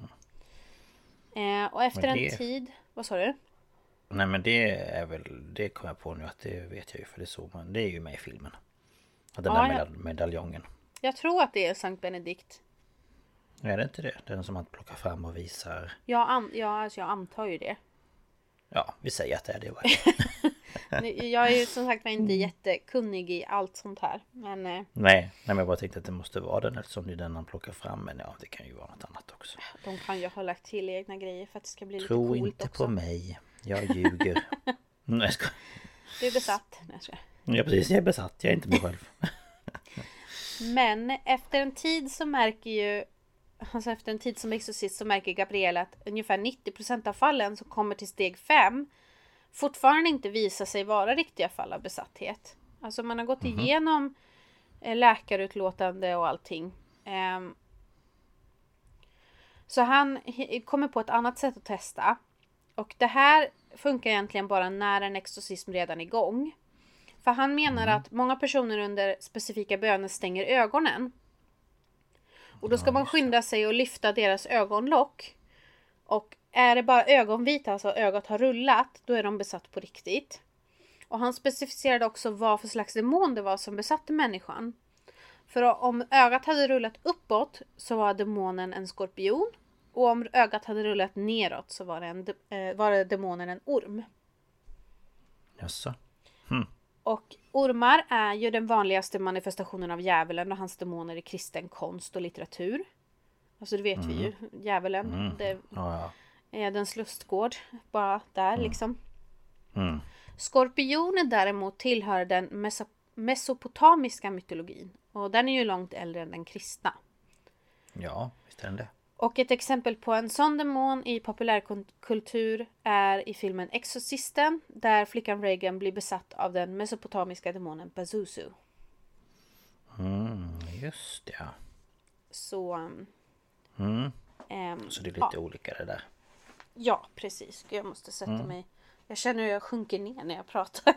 Eh, och efter det... en tid, vad sa du? Nej men det är väl, det kommer jag på nu att det vet jag ju för det så, men det är ju med i filmen. Den ja, där jag... medal- medaljongen. Jag tror att det är Sankt Benedikt. Är det inte det? Den som man plockar fram och visar. Ja, an- ja alltså jag antar ju det. Ja, vi säger att det är det. Jag är ju som sagt inte jättekunnig i allt sånt här. Men... Nej, nej, men jag bara tänkte att det måste vara den eftersom det är den man plockar fram. Men ja, det kan ju vara något annat också. De kan ju ha lagt till egna grejer för att det ska bli Tro lite coolt inte också. på mig. Jag ljuger. Nej, jag ska... Du är besatt. Nej, jag ska... Ja, precis. Jag är besatt. Jag är inte mig själv. Men efter en tid så märker ju alltså efter en tid som exorcist så märker Gabriele att ungefär nittio procent av fallen som kommer till steg fem fortfarande inte visar sig vara riktiga fall av besatthet. Alltså man har gått mm-hmm. igenom läkarutlåtande och allting. Så han kommer på ett annat sätt att testa. Och det här funkar egentligen bara när en exorcism redan är igång. För han menar mm. att många personer under specifika böner stänger ögonen. Och då ska ja, man skynda sig och lyfta deras ögonlock. Och är det bara ögonvita, alltså ögat har rullat, då är de besatt på riktigt. Och han specificerade också vad för slags demon det var som besatte människan. För om ögat hade rullat uppåt så var demonen en skorpion. Och om ögat hade rullat neråt så var, det en, äh, var det demonen en orm. Jaså. Hm. Och ormar är ju den vanligaste manifestationen av djävulen och hans demoner i kristen konst och litteratur. Alltså det vet mm. vi ju. Djävulen. Mm. Det ja, ja. är dens lustgård. Bara där mm. liksom. Mm. Skorpioner däremot tillhör den meso- mesopotamiska mytologin. Och den är ju långt äldre än den kristna. Ja, visst är den det. Och ett exempel på en sån demon i populärkultur är i filmen Exorcisten, där flickan Regan blir besatt av den mesopotamiska demonen Pazuzu. Mm, just det. Så... Mm. Ähm, Så det är lite ja. olika det där. Ja, precis. Jag måste sätta mm. mig... Jag känner hur jag sjunker ner när jag pratar.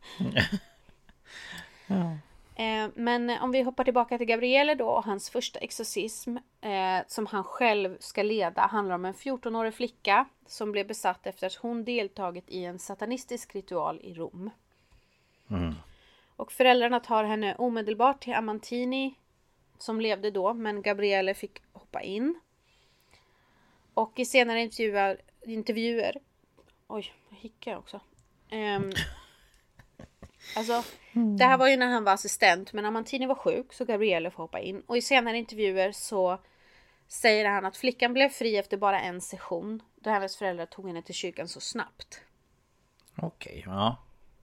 ja. Men om vi hoppar tillbaka till Gabriele då och hans första exorcism eh, som han själv ska leda handlar om en fjortonårig flicka som blev besatt efter att hon deltagit i en satanistisk ritual i Rom. Mm. Och föräldrarna tar henne omedelbart till Amantini som levde då, men Gabriele fick hoppa in. Och i senare intervjuer, intervjuer oj, jag hickar också. Um, Alltså, mm. det här var ju när han var assistent, men Amantini var sjuk så Gabriele får hoppa in. Och i senare intervjuer så säger han att flickan blev fri efter bara en session då hennes föräldrar tog henne till kyrkan så snabbt. Okej, ja.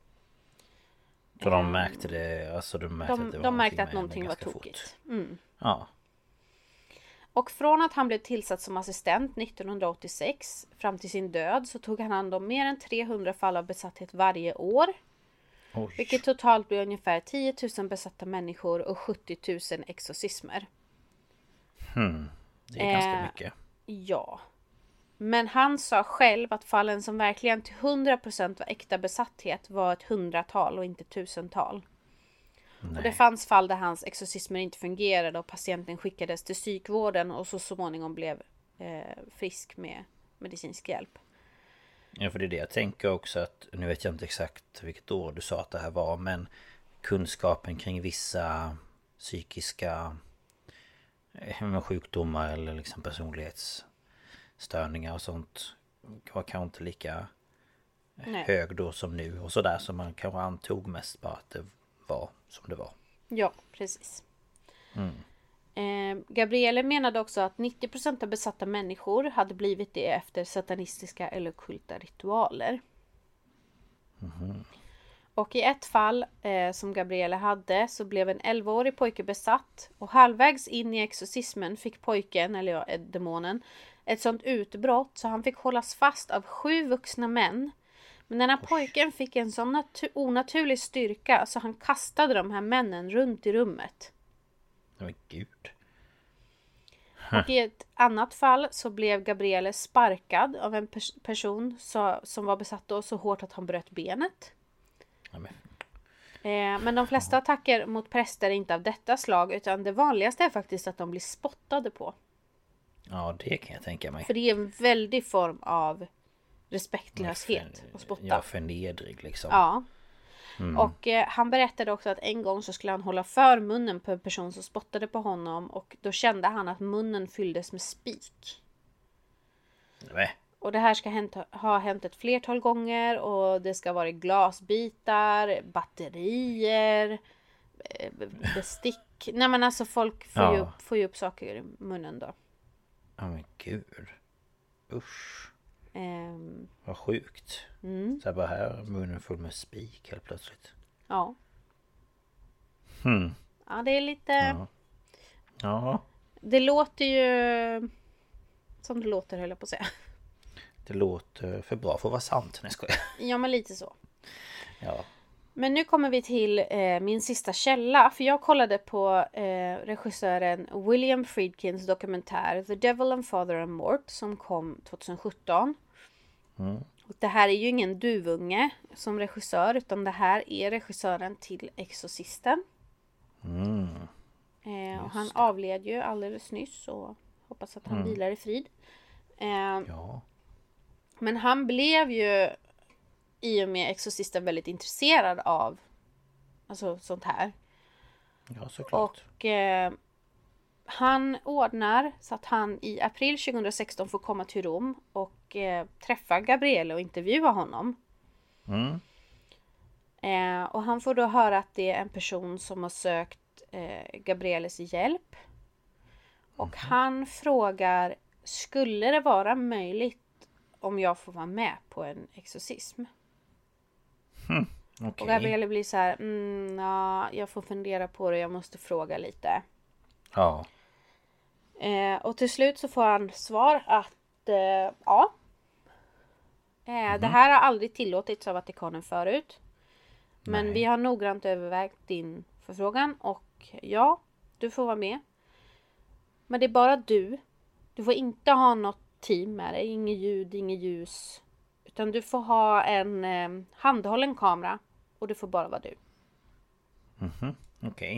Så de märkte det, alltså de märkte de, att det var de märkte någonting att någonting var tokigt. Mm. Ja. Och från att han blev tillsatt som assistent nittonhundraåttiosex fram till sin död så tog han hand om mer än trehundra fall av besatthet varje år. Oj. Vilket totalt blir ungefär tio tusen besatta människor och sjuttio tusen exorcismer. Hmm. Det är ganska eh, mycket. Ja. Men han sa själv att fallen som verkligen till hundra procent var äkta besatthet var ett hundratal och inte tusental. Nej. Och det fanns fall där hans exorcismer inte fungerade och patienten skickades till psykvården och så småningom blev eh, frisk med medicinsk hjälp. Ja, för det är det jag tänker också att, nu vet jag inte exakt vilket år du sa att det här var, men kunskapen kring vissa psykiska eh, sjukdomar eller liksom personlighetsstörningar och sånt var kanske inte lika Nej. hög då som nu och sådär, så man kanske antog mest bara att det var som det var. Ja, precis. Mm. Eh, Gabriele menade också att nittio procent av besatta människor hade blivit det efter satanistiska eller kulta ritualer. Mm. Och i ett fall eh, som Gabriele hade så blev en elvaårig pojke besatt och halvvägs in i exorcismen fick pojken, eller ja, demonen, ett sånt utbrott så han fick hållas fast av sju vuxna män. Men den här pojken fick en sån natu- onaturlig styrka så han kastade de här männen runt i rummet. Men gud. Och i ett annat fall så blev Gabriele sparkad av en pers- person så, som var besatt då så hårt att han bröt benet. Men. Eh, men de flesta attacker mot präster är inte av detta slag utan det vanligaste är faktiskt att de blir spottade på. Ja, det kan jag tänka mig. För det är en väldig form av respektlöshet att spotta. Ja, förnedrig liksom. Ja. Mm. Och eh, han berättade också att en gång så skulle han hålla för munnen på en person som spottade på honom och då kände han att munnen fylldes med spik. Nej. Och det här ska hänt, ha hänt ett flertal gånger och det ska vara glasbitar, batterier, bestick. Nej men alltså folk får, ja. ju, upp, får ju upp saker i munnen då. Ja men gud. Usch. Um, Vad sjukt. Mm. Så här bara här munnen full med spik helt plötsligt. Ja. Hmm. Ja det är lite... Ja. ja. Det låter ju som det låter höll jag på att säga. Det låter för bra för att vara sant. Nej, ska jag. Ja men lite så. Ja. Men nu kommer vi till eh, min sista källa. För jag kollade på eh, regissören William Friedkins dokumentär The Devil and Father and Mort som kom tjugosjutton. Mm. Och det här är ju ingen duvunge som regissör utan det här är regissören till Exorcisten. Mm. Eh, och han avled ju alldeles nyss och hoppas att han mm. vilar i frid. Eh, ja. Men han blev ju i och med Exorcisten väldigt intresserad av alltså sånt här. Ja, såklart. Och eh, han ordnar så att han i april tjugohundrasexton får komma till Rom och eh, träffa Gabriele och intervjua honom. Mm. Eh, och han får då höra att det är en person som har sökt eh, Gabrieles hjälp. Och mm. han frågar, skulle det vara möjligt om jag får vara med på en exorcism? Mm. Okay. Och Gabriele blir så här, mm, ja, jag får fundera på det, jag måste fråga lite. Ja. Eh, och till slut så får han svar att eh, ja. Eh, mm. Det här har aldrig tillåtits av Vatikanen förut. Men Nej. vi har noggrant övervägt din förfrågan och ja, du får vara med. Men det är bara du. Du får inte ha något team med dig, inget ljud, inget ljus. Utan du får ha en eh, handhållen kamera och det får bara vara du. Mhm, okej. Okay.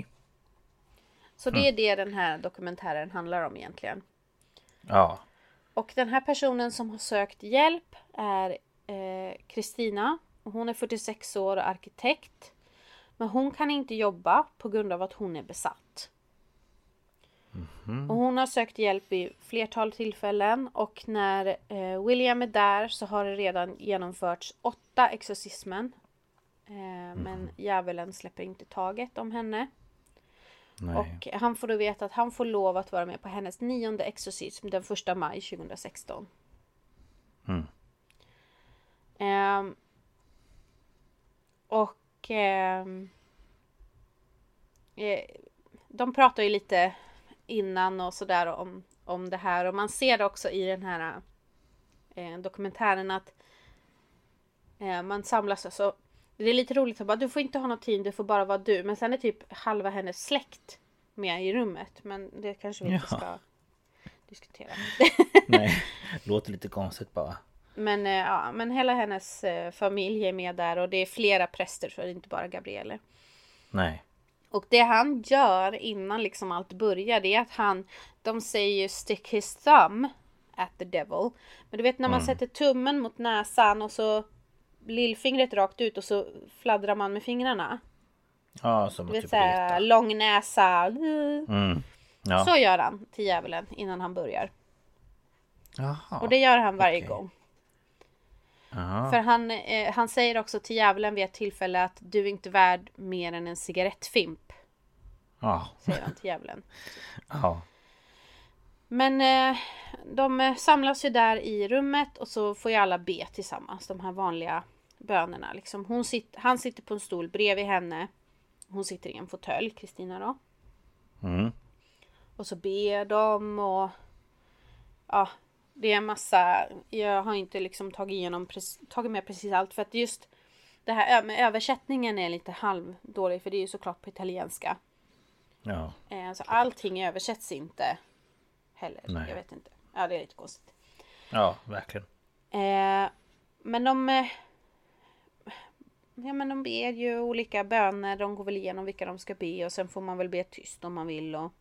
Så det är det den här dokumentären handlar om egentligen. Ja. Och den här personen som har sökt hjälp är Kristina. Eh, hon är fyrtiosex år och arkitekt. Men hon kan inte jobba på grund av att hon är besatt. Mm-hmm. Och hon har sökt hjälp i flertal tillfällen. Och när eh, William är där så har det redan genomförts åtta exorcismen. Eh, mm. Men djävulen släpper inte taget om henne. Nej. Och han får då veta att han får lov att vara med på hennes nionde exorcism den första maj tjugohundrasexton. Mm. Um, och um, eh, de pratar ju lite innan och sådär om, om det här. Och man ser det också i den här eh, dokumentären att eh, man samlas. Alltså, det är lite roligt att bara, du får inte ha någon tid, du får bara vara du. Men sen är typ halva hennes släkt med i rummet. Men det kanske vi inte Ja. ska diskutera. Nej, låter lite konstigt bara. Men, eh, ja, men hela hennes eh, familj är med där. Och det är flera präster, så det är inte bara Gabriele. Nej. Och det han gör innan liksom allt börjar, det är att han, de säger ju stick his thumb at the devil. Men du vet när man Mm. sätter tummen mot näsan och så lillfingret rakt ut och så fladdrar man med fingrarna. Ja, som Du att vet typ såhär, reta. lång näsa. Mm. Ja. Så gör han till djävulen innan han börjar. Jaha. Och det gör han varje okej. gång. Jaha. För han, eh, han säger också till djävulen vid ett tillfälle att du är inte värd mer än en cigarettfimp. Ja. Säger han till djävulen. Ja. Men eh, de eh, samlas ju där i rummet och så får ju alla be tillsammans. De här vanliga bönerna. Liksom. Hon sit, han sitter på en stol bredvid henne. Hon sitter i en fåtölj, Kristina då. Mm. Och så ber de och ja, det är en massa. Jag har inte liksom tagit igenom tagit med precis allt för att just det här med översättningen är lite halvdålig för det är ju såklart på italienska. Ja. Eh, så allting översätts inte heller. Nej. Jag vet inte. Ja, det är lite konstigt. Ja, verkligen. Eh, men de eh, ja, men de ber ju olika böner. De går väl igenom vilka de ska be och sen får man väl be tyst om man vill och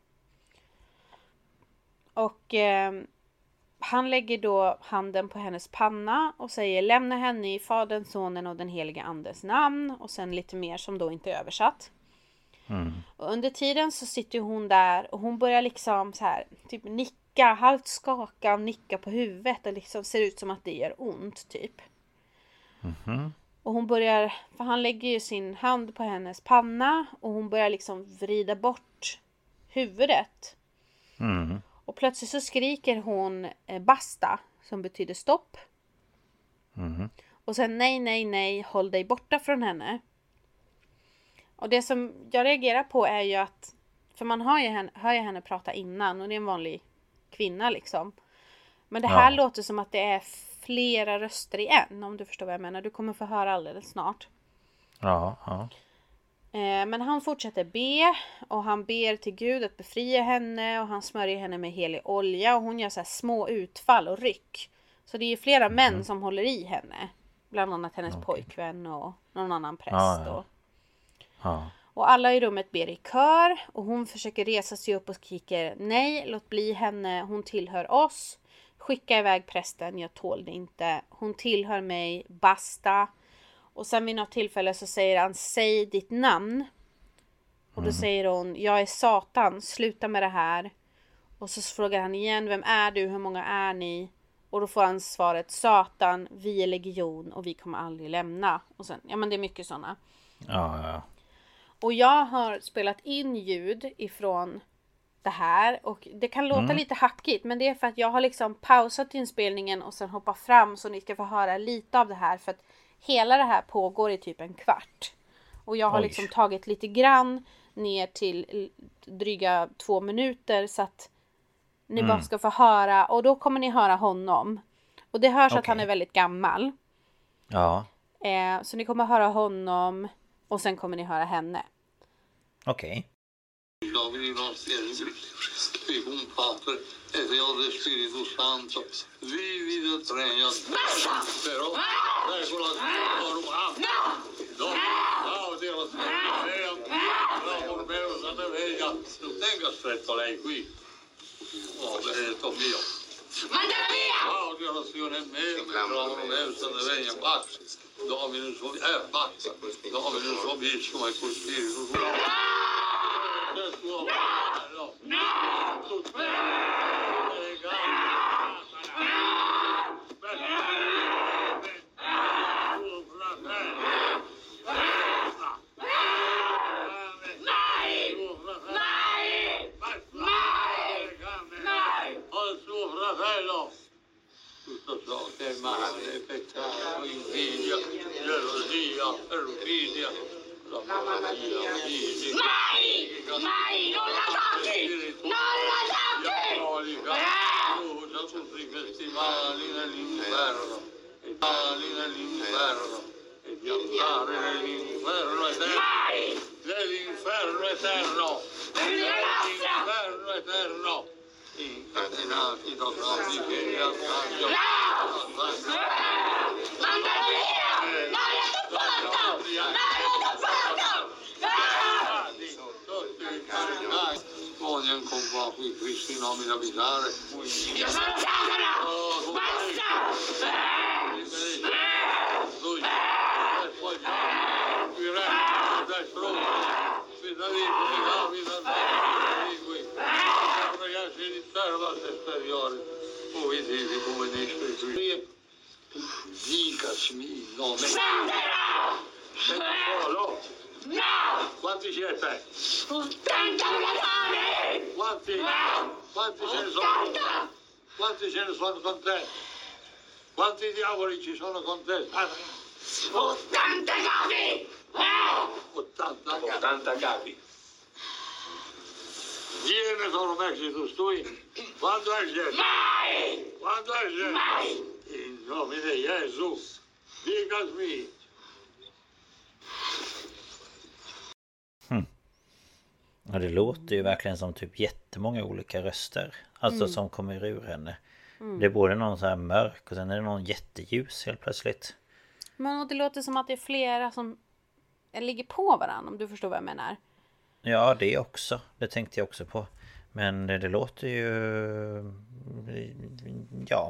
och eh, han lägger då handen på hennes panna och säger lämna henne i Faderns, Sonen och den heliga Andens namn och sen lite mer som då inte är översatt. Mm. Och under tiden så sitter hon där och hon börjar liksom så här typ nicka, halvt skaka och nicka på huvudet och liksom ser ut som att det gör ont typ. Mhm. Och hon börjar, för han lägger ju sin hand på hennes panna och hon börjar liksom vrida bort huvudet. Mm. Och plötsligt så skriker hon eh, basta, som betyder stopp. Mm. Och sen nej, nej, nej, håll dig borta från henne. Och det som jag reagerar på är ju att, för man hör ju henne, hör ju henne prata innan och det är en vanlig kvinna liksom. Men det här Ja. låter som att det är flera röster i en, om du förstår vad jag menar. Du kommer få höra alldeles snart. Ja, ja. Eh, men han fortsätter be och han ber till Gud att befria henne och han smörjer henne med helig olja och hon gör så här små utfall och ryck. Så det är ju flera Mm. män som håller i henne. Bland annat hennes Okej. pojkvän och någon annan präst. Ja, ja. Och, Ja. och alla i rummet ber i kör och hon försöker resa sig upp och skriker nej, låt bli henne, hon tillhör oss. Skicka iväg prästen, jag tål det inte. Hon tillhör mig, basta. Och sen vid något tillfälle så säger han, säg ditt namn. Och då säger hon, jag är Satan, sluta med det här. Och så frågar han igen, vem är du, hur många är ni? Och då får han svaret, Satan, vi är legion och vi kommer aldrig lämna. Och sen, ja men det är mycket sådana. Ja, ja. Och jag har spelat in ljud ifrån det här. Och det kan låta Mm. lite hackigt. Men det är för att jag har liksom pausat inspelningen och sen hoppat fram. Så ni ska få höra lite av det här. För att hela det här pågår i typ en kvart. Och jag har Oj. liksom tagit lite grann ner till dryga två minuter. Så att ni Mm. bara ska få höra. Och då kommer ni höra honom. Och det hörs att Okej. han är väldigt gammal. Ja, Eh, så ni kommer höra honom. Och sen kommer ni höra henne. okej. Domini nostri spicum pater et io Spiritus Santo vivi et regnat però verso la forum no no no Dio no por meno sa me vega non tenga stretto lei qui oh benedetto mio mandala via oh Dio la Signore è meno trovo non è stato vegna pax Dominus eh pax Dominus vobiscum et col Spiritus No! No! peccato, invidia, gelosia, perfidia, la malattia, fisica, Mai! Mai! Non la tocchi! Non la tocchi! usa tutti questi mali nell'inferno, e mali nell'inferno, e di andare nell'inferno eterno, nell'inferno eterno, nell'inferno eterno, incatenati da grandi che arcangeli. Mandalo via! Non la sopporto! Non la sopporto! Tutti i caricati, vogliono con pochi Cristi nomi da visare. Io sono Satana! Basta! Lui, e poi vi resta dai stronzi, vi salite, vi capi, vi qui. Ragazzi di terra esteriore, voi dite come ministri qui. Dicasmi il nome. Satana! Sei solo? No! Quanti siete? ottanta uomini! Quanti? Quanti ce ne sono? Quanti ce ne sono con te? Quanti diavoli ci sono con te? ottanta capi! ottanta ottanta capi. Viene sono messi tu stui. Quando esce? Mai! Quando esce? Mai! In nome di Gesù. Dicasmi. Hmm. Ja, det låter ju verkligen som typ jättemånga olika röster. Alltså Mm. som kommer ur henne. Mm. Det är både någon så här mörk och sen är det någon jätteljus helt plötsligt. Men det låter som att det är flera som ligger på varandra, om du förstår vad jag menar. Ja, det också. Det tänkte jag också på. Men det, det låter ju... Ja.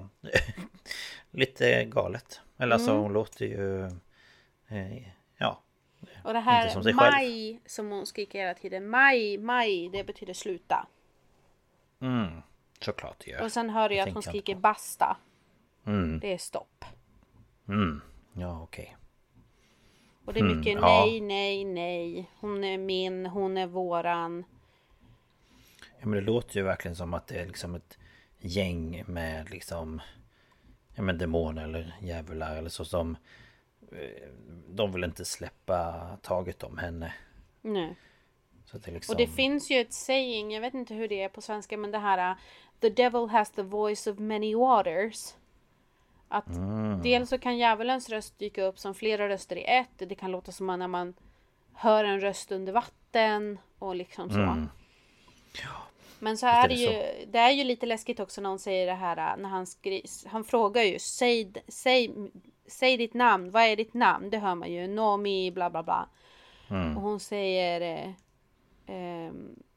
Lite galet. Eller alltså Mm. hon låter ju... Eh, ja. Och det Inte här som sig själv. maj som hon skriker hela tiden. Maj, maj, det betyder sluta. Mm. Såklart det gör. Och sen hör jag Det att hon tänker jag skriker inte basta. Mm. Det är stopp. Mm. Ja, okej. Och det är Mm, mycket ja. nej, nej, nej. Hon är min, hon är våran. Ja, men det låter ju verkligen som att det är liksom ett gäng med liksom... Ja, men demoner eller djävular eller så som... eh, De vill inte släppa taget om henne. Nej. Så att det liksom... Och det finns ju ett saying, jag vet inte hur det är på svenska, men det här uh, the devil has the voice of many waters. Att Mm. dels så kan djävulens röst dyka upp som flera röster i ett. Det kan låta som när man hör en röst under vatten och liksom så. Mm. Men så Visst är är det det ju, det är ju lite läskigt också när hon säger det här, uh, när han skris, han frågar ju, säg, säg, säg ditt namn, vad är ditt namn? Det hör man ju, Nomi, bla bla bla. Mm. Och hon säger eh, eh,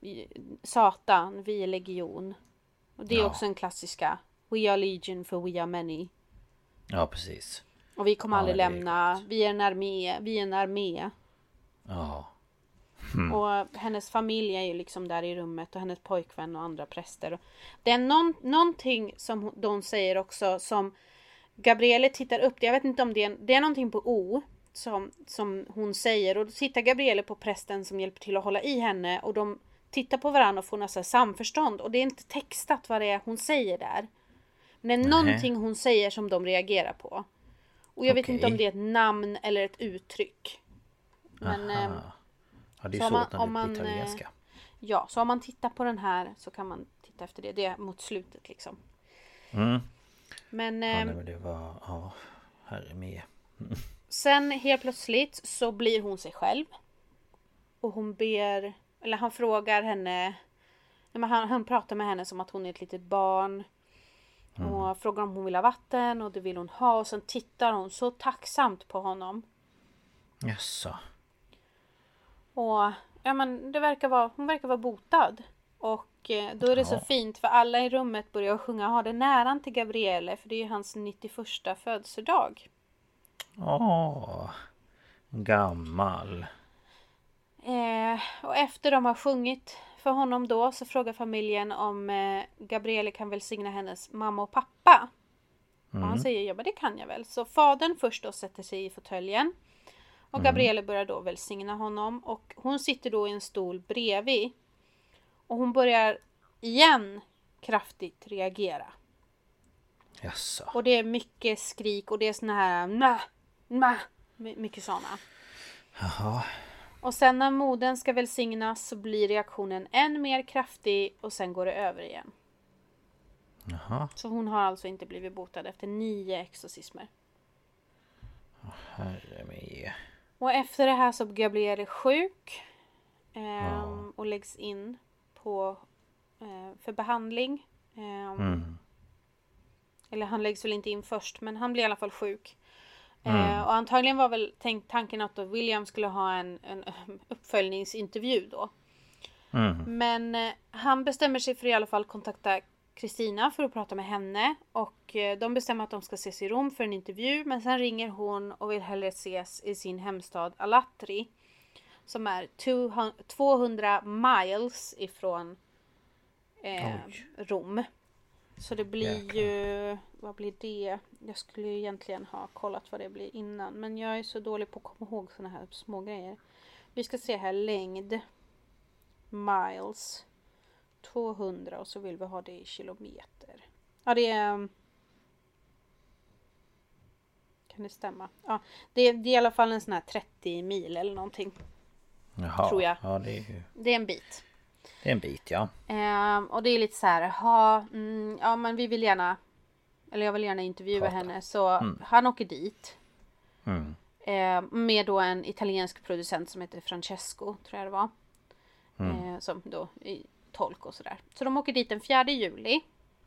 Satan, vi är legion. Och det är Ja. också en klassiska. We are legion for we are many. Ja, precis. Och vi kommer Ja, aldrig det är lämna. Vi är en armé. Vi är en armé. Ja. Och hennes familj är ju liksom där i rummet. Och hennes pojkvän och andra präster. Det är någon, någonting som hon- de säger också. Som Gabriele tittar upp. Jag vet inte om det är, det är någonting på O. Som, som hon säger. Och då tittar Gabriele på prästen som hjälper till att hålla i henne. Och de tittar på varandra och får nästan samförstånd. Och det är inte textat vad det är hon säger där. Men det är Nej. någonting hon säger som de reagerar på. Och jag vet Okej. inte om det är ett namn eller ett uttryck. Men Aha. ehm, Ja, det är så ju om man- svårt när om det är på man, eh, italienska. ja, så om man tittar på den här så kan man titta efter det. Det är mot slutet liksom. Mm. Men Ja, ehm, nej, men det var... Ja, herre med. sen helt plötsligt så blir hon sig själv. Och hon ber, eller han frågar henne, nej, men han, han pratar med henne som att hon är ett litet barn. Och frågar om hon vill ha vatten och det vill hon ha. Och sen tittar hon så tacksamt på honom. Jaså. Och ja, men det verkar vara, hon verkar vara botad. Och eh, då är det så Ja. fint för alla i rummet börjar sjunga Ha det näran till Gabriele. För det är ju hans nittioförsta födelsedag. Åh. Gammal. Eh, och efter de har sjungit för honom då så frågar familjen om eh, Gabriele kan välsigna hennes mamma och pappa. Och han säger ja men det kan jag väl. Så fadern först då sätter sig i fåtöljen. Och Gabriele börjar då välsigna honom. Och hon sitter då i en stol bredvid. Och hon börjar igen kraftigt reagera. Jaså. Och det är mycket skrik och det är såna här nä, nä, mycket såna. Jaha. Och sen när modern ska välsignas så blir reaktionen än mer kraftig och sen går det över igen. Jaha. Så hon har alltså inte blivit botad efter nio exorcismer. Oh, herre mig. Och efter det här så blir Gabriele sjuk. Eh, Ja. Och läggs in på eh, för behandling. Eh, Mm. Eller han läggs väl inte in först, men han blir i alla fall sjuk. Mm. Eh, och antagligen var väl tänk, tanken att då William skulle ha en, en uppföljningsintervju då. Mm. Men eh, han bestämmer sig för i alla fall kontakta Kristina för att prata med henne. Och eh, de bestämmer att de ska ses i Rom för en intervju. Men sen ringer hon och vill hellre ses i sin hemstad Alatri. Som är tvåhundra miles ifrån eh, Rom. Så det blir Jäklar. ju... Vad blir det? Jag skulle ju egentligen ha kollat vad det blir innan. Men jag är så dålig på att komma ihåg såna här små grejer. Vi ska se här längd. Miles. tvåhundra och så vill vi ha det i kilometer. Ja, det är... Kan det stämma? Ja, det är, det är i alla fall en sån här trettio mil eller någonting. Jaha. Tror jag. Ja, det är ju... Det är en bit. Det är en bit, ja. Ehm, och det är lite så här, ha, mm, ja men vi vill gärna, eller jag vill gärna intervjua Prata. henne. Så Mm. han åker dit. Mm. Ehm, med då en italiensk producent som heter Francesco, tror jag det var. Mm. Ehm, som då i tolk och sådär. Så de åker dit den fjärde juli.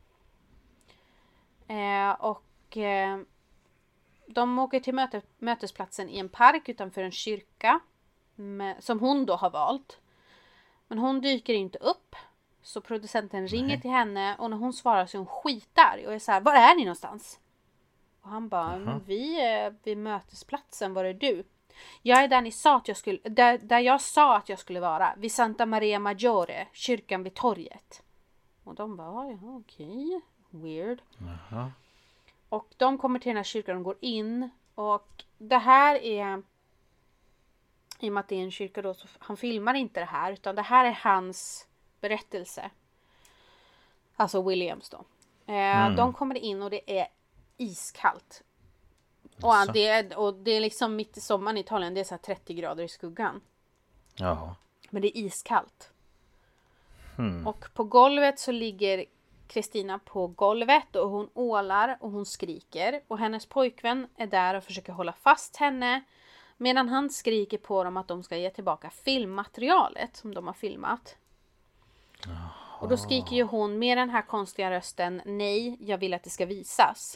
Ehm, och ehm, de åker till möte, mötesplatsen i en park utanför en kyrka. Med, som hon då har valt. Men hon dyker inte upp. Så producenten ringer Nej. till henne. Och när hon svarar så är hon skitarg. Och är så här, var är ni någonstans? Och han bara, men vi är vid mötesplatsen, var är du? Jag är där ni sa att jag skulle, där, där jag sa att jag skulle vara. Vid Santa Maria Maggiore, kyrkan vid torget. Och de bara, ja okej, weird. Jaha. Och de kommer till den här kyrkan och går in. Och det här är... I och med att det är en kyrka då, så han filmar inte det här. Utan det här är hans berättelse. Alltså Williams då. Eh, Mm. De kommer in och det är iskallt. Och, Jaså. det är, och det är liksom mitt i sommaren i Italien. Det är så här trettio grader i skuggan. Jaha. Men det är iskallt. Mm. Och på golvet så ligger Kristina på golvet. Och hon ålar och hon skriker. Och hennes pojkvän är där och försöker hålla fast henne. Medan han skriker på dem att de ska ge tillbaka filmmaterialet som de har filmat. Och då skriker ju hon med den här konstiga rösten, nej, jag vill att det ska visas.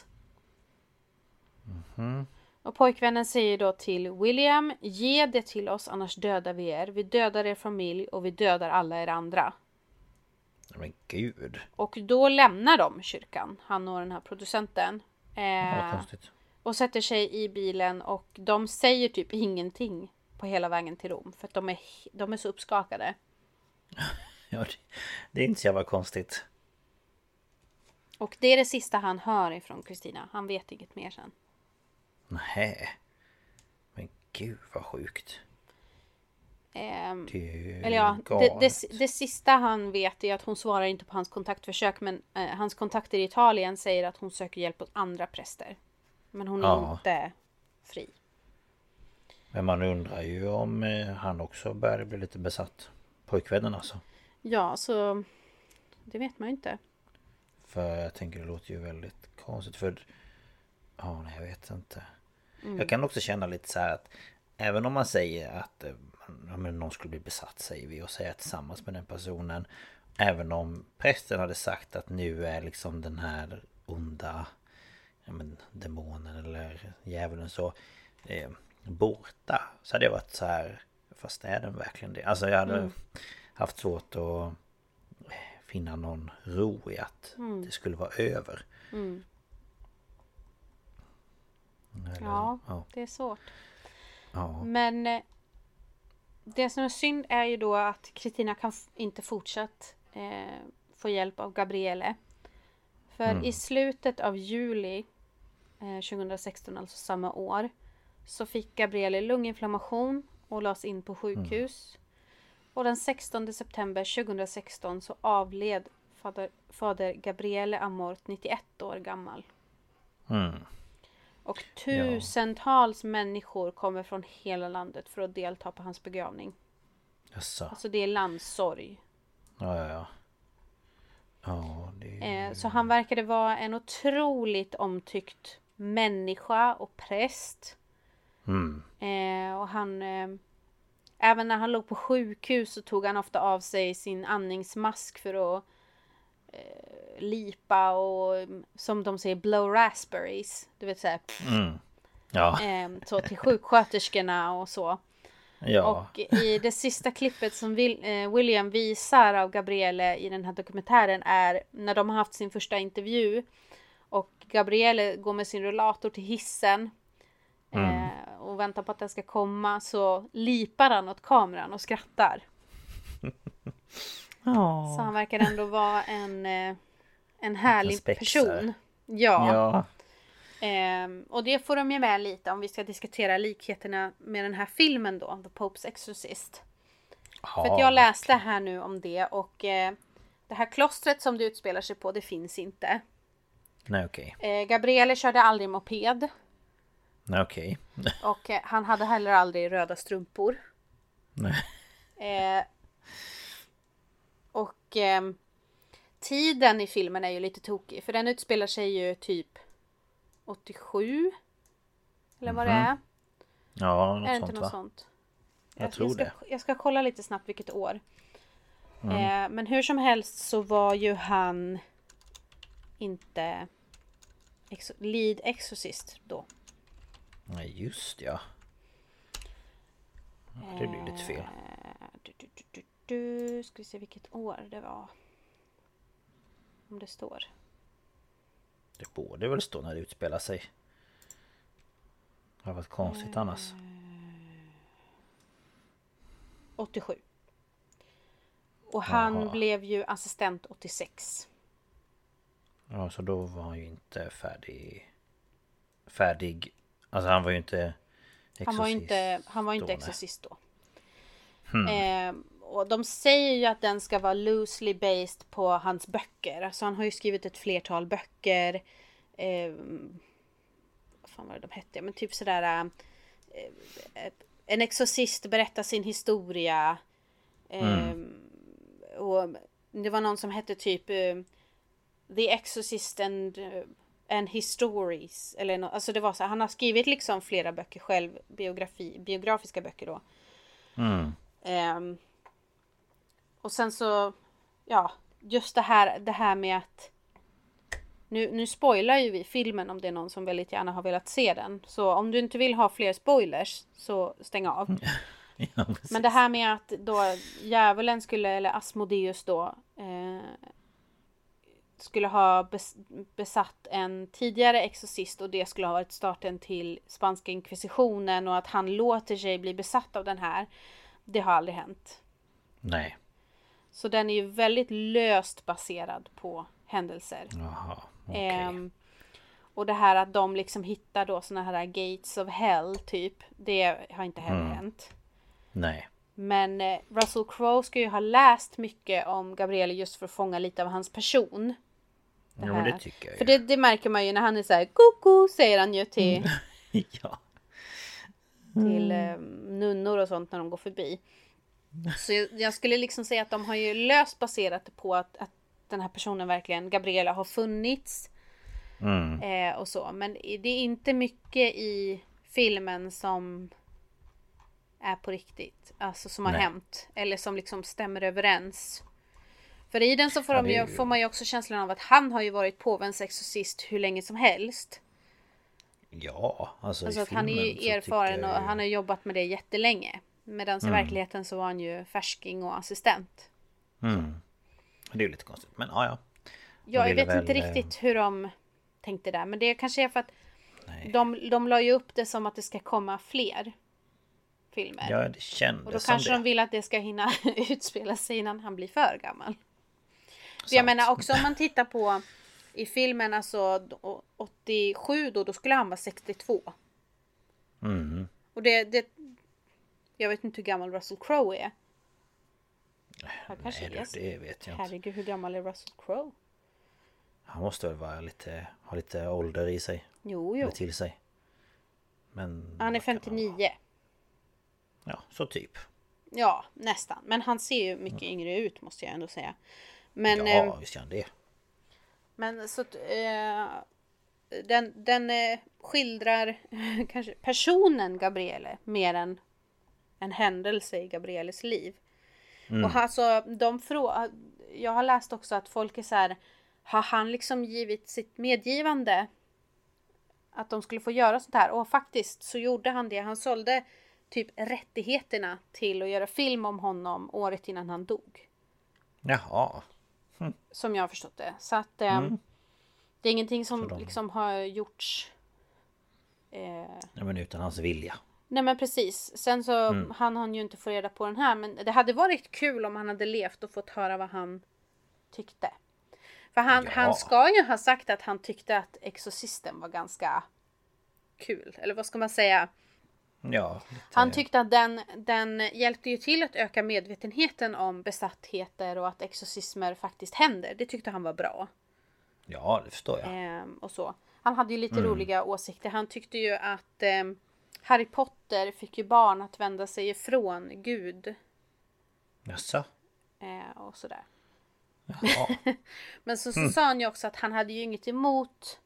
Mm. Och pojkvännen säger då till William, ge det till oss annars dödar vi er. Vi dödar er familj och vi dödar alla er andra. Men gud. Och då lämnar de kyrkan, han och den här producenten. Vad Eh, konstigt. och sätter sig i bilen och de säger typ ingenting på hela vägen till Rom. För att de är, de är så uppskakade. Ja, det, det är inte så jävla konstigt. Och det är det sista han hör ifrån Kristina. Han vet inget mer sen. Nej. Men gud vad sjukt. Ehm, Det är ju eller ja, det, galet. det, det sista han vet är att hon svarar inte på hans kontaktförsök. Men eh, hans kontakter i Italien säger att hon söker hjälp åt andra präster. Men hon är Ja. inte fri. Men man undrar ju om eh, han också börjar bli lite besatt. Pojkvännen alltså. Ja, så det vet man ju inte. För jag tänker det låter ju väldigt konstigt. För ja, nej, jag vet inte. Mm. Jag kan också känna lite så här att även om man säger att eh, ja, men någon skulle bli besatt, säger vi, och säga tillsammans med den personen. Även om prästen hade sagt att nu är liksom den här onda, ja, men, demonen eller djävulen så eh, borta. Så hade jag varit så här, fast är den verkligen det? Alltså jag hade Mm. haft svårt att finna någon ro i att Mm. det skulle vara över. Mm. Eller, Ja, ja. det är svårt. Ja. Men eh, det som är synd är ju då att Kristina kan f- inte fortsatt eh, få hjälp av Gabriele. För Mm. i slutet av juli eh, tjugohundrasexton, alltså samma år, så fick Gabriele lunginflammation och lades in på sjukhus. Och den sextonde september tjugohundrasexton så avled fader, fader Gabriele Amort, nittioett år gammal. Mm. Och tusentals ja. människor kommer från hela landet för att delta på hans begravning. Jaså. Alltså det är landssorg. Ja, ja, ja. Ja, det... eh, så han verkade vara en otroligt omtyckt människa och präst. Mm. Eh, och han... Eh, även när han låg på sjukhus så tog han ofta av sig sin andningsmask för att eh, lipa och, som de säger, blow raspberries. Du vet såhär. Mm. Ja. Eh, så till sjuksköterskorna och så. Ja. Och i det sista klippet som Will, eh, William visar av Gabriele i den här dokumentären är när de har haft sin första intervju. Och Gabriele går med sin rullator till hissen. Mm. Eh, och väntar på att den ska komma, så lipar han åt kameran och skrattar. Oh. Så han verkar ändå vara en eh, en härlig person. Ja. ja. Eh, och det får de ju med lite om vi ska diskutera likheterna med den här filmen då, The Pope's Exorcist. Oh, För att jag läste okay. här nu om det och eh, det här klostret som det utspelar sig på, det finns inte. Nej, okej. Okay. Eh, Gabriele körde aldrig moped. Nej, okej. Okay. Och eh, han hade heller aldrig röda strumpor. Nej. Eh, och eh, tiden i filmen är ju lite tokig. För den utspelar sig ju typ åttiosju. Eller vad mm-hmm. det är. Ja, något är det sånt inte va? något sånt? Jag, jag tror jag ska, det. Jag ska kolla lite snabbt vilket år. Mm. Eh, men hur som helst så var ju han inte exo- lead exorcist då. Nej, just ja. Det blir lite fel. Du, du, du, du, du. Ska vi se vilket år det var. Om det står. Det borde väl stå när det utspelar sig. Det har varit konstigt uh, annars. åttiosju. Och han Aha. blev ju assistent åttiosex. Ja, så då var han ju inte färdig. Färdig. Alltså han var ju inte exorcist. Han var inte, han var inte exorcist då. Hmm. Eh, och de säger ju att den ska vara loosely based på hans böcker. Alltså han har ju skrivit ett flertal böcker. Eh, vad fan var det de hette? Men typ sådär. Eh, en exorcist berättar sin historia. Eh, mm. Och det var någon som hette typ eh, The Exorcist and... Uh, and his stories eller no, alltså det var så han har skrivit liksom flera böcker själv, biografi biografiska böcker då. Mm. Um, och sen så ja, just det här det här med att nu nu spoilar ju vi filmen om det är någon som väldigt gärna har velat se den. Så om du inte vill ha fler spoilers så stäng av. Ja, men det här med att då djävulen skulle eller Asmodeus då eh, skulle ha besatt en tidigare exorcist och det skulle ha varit starten till spanska inkvisitionen och att han låter sig bli besatt av den här. Det har aldrig hänt. Nej. Så den är ju väldigt löst baserad på händelser. Jaha, okay. ehm, och det här att de liksom hittar då såna här gates of hell typ, det har inte heller mm. hänt. Nej. Men eh, Russell Crowe ska ju ha läst mycket om Gabriele just för att fånga lite av hans person. Det, ja, det tycker jag. För det, det märker man ju när han är så här, koko, säger han ju till, ja. till eh, nunnor och sånt när de går förbi. Så jag, jag skulle liksom säga att de har ju löst baserat det på att, att den här personen verkligen, Gabriela, har funnits. Mm. Eh, och så. Men det är inte mycket i filmen som är på riktigt. Alltså som har Nej. hänt. Eller som liksom stämmer överens. För i den så får, ja, de ju, ju... får man ju också känslan av att han har ju varit påvens exorcist hur länge som helst. Ja, alltså, alltså i att han är ju erfaren och ju... han har jobbat med det jättelänge. Medan mm. i verkligheten så var han ju färsking och assistent. Mm. Det är ju lite konstigt, men ja, ja. Ja, jag vet väl... inte riktigt hur de tänkte där. Men det kanske är för att de, de la ju upp det som att det ska komma fler filmer. Ja, det kändes och då som kanske det. de vill att det ska hinna utspela sig innan han blir för gammal. För jag menar också om man tittar på i filmen alltså åttiosju då, då skulle han vara sextiotvå. Mm. Och det, det jag vet inte hur gammal Russell Crowe är. Han kanske Nej, är. Det vet jag inte. Herregud, hur gammal är Russell Crowe? Han måste väl vara lite, ha lite ålder i sig. Jo, jo. Eller till sig. Men han är femtionio. Ja, så typ. Ja, nästan. Men han ser ju mycket mm. yngre ut, måste jag ändå säga. Men, ja, eh, visst gör han det. Men så eh, den, den eh, skildrar kanske personen Gabriele mer än en händelse i Gabrieles liv. Mm. Och alltså, de frå- jag har läst också att folk är så här, har han liksom givit sitt medgivande att de skulle få göra sånt här? Och faktiskt så gjorde han det. Han sålde typ rättigheterna till att göra film om honom året innan han dog. Jaha. Hm. Som jag har förstått det. Så att eh, mm. det är ingenting som de... liksom har gjorts eh... ja, men utan hans vilja. Nej, men precis. Sen så mm. han hann ju inte få reda på den här. Men det hade varit kul om han hade levt och fått höra vad han tyckte. För han, ja. han ska ju ha sagt att han tyckte att Exorcisten var ganska kul. Eller vad ska man säga? Ja, lite... Han tyckte att den, den hjälpte ju till att öka medvetenheten om besattheter och att exorcismer faktiskt händer. Det tyckte han var bra. Ja, det förstår jag. Ehm, och så. Han hade ju lite mm. roliga åsikter. Han tyckte ju att eh, Harry Potter fick ju barn att vända sig ifrån Gud. Jaså? Ehm, och sådär. Jaha. Men så, så mm. sa han ju också att han hade ju inget emot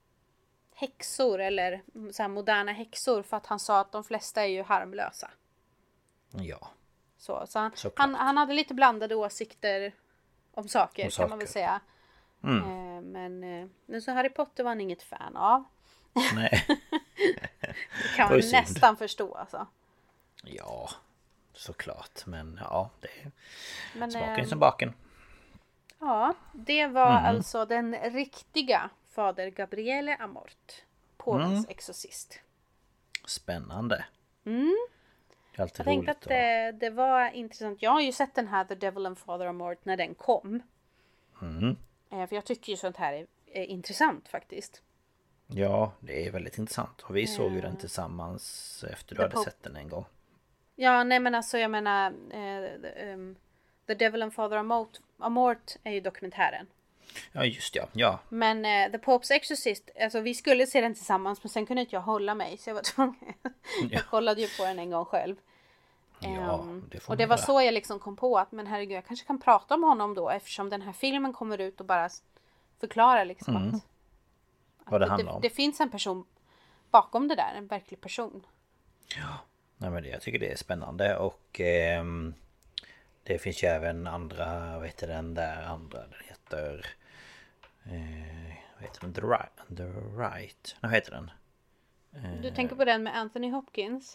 häxor eller så här moderna häxor, för att han sa att de flesta är ju harmlösa. Ja. Så, så han, han, han hade lite blandade åsikter om saker, om saker. Kan man väl säga. Mm. Eh, men, eh, men så Harry Potter var han inget fan av. Nej. Det kan man nästan förstå alltså. Ja, såklart. Men ja, det är men, smaken eh, som baken. Ja, det var mm. alltså den riktiga fader Gabriele Amort, påvens mm. exorcist. Spännande. Mm. Det är alltid jag tänkte att det, det var intressant. Jag har ju sett den här The Devil and Father Amort när den kom. Mm. För jag tycker ju sånt här är, är intressant faktiskt. Ja, det är väldigt intressant. Och vi såg mm. ju den tillsammans efter du The hade Pope. sett den en gång. Ja, nej men alltså jag menar eh, the, um, The Devil and Father Amort, Amort är ju dokumentären. Ja, just ja. ja. Men uh, The Pope's Exorcist, alltså vi skulle se den tillsammans, men sen kunde inte jag hålla mig, så jag var tvungen. Ja. Jag kollade ju på den en gång själv. Ja, um, det får och det var så jag liksom kom på att, men herregud, jag kanske kan prata om honom då, eftersom den här filmen kommer ut och bara förklara liksom mm. att, att vad det det, handlar om. Det, det finns en person bakom det där, en verklig person. Ja, nej men det, jag tycker det är spännande och ehm, det finns ju även andra, vad heter den där andra, den heter eh, vad heter den? The Right, The Right. Vad heter den? Eh, du tänker på den med Anthony Hopkins?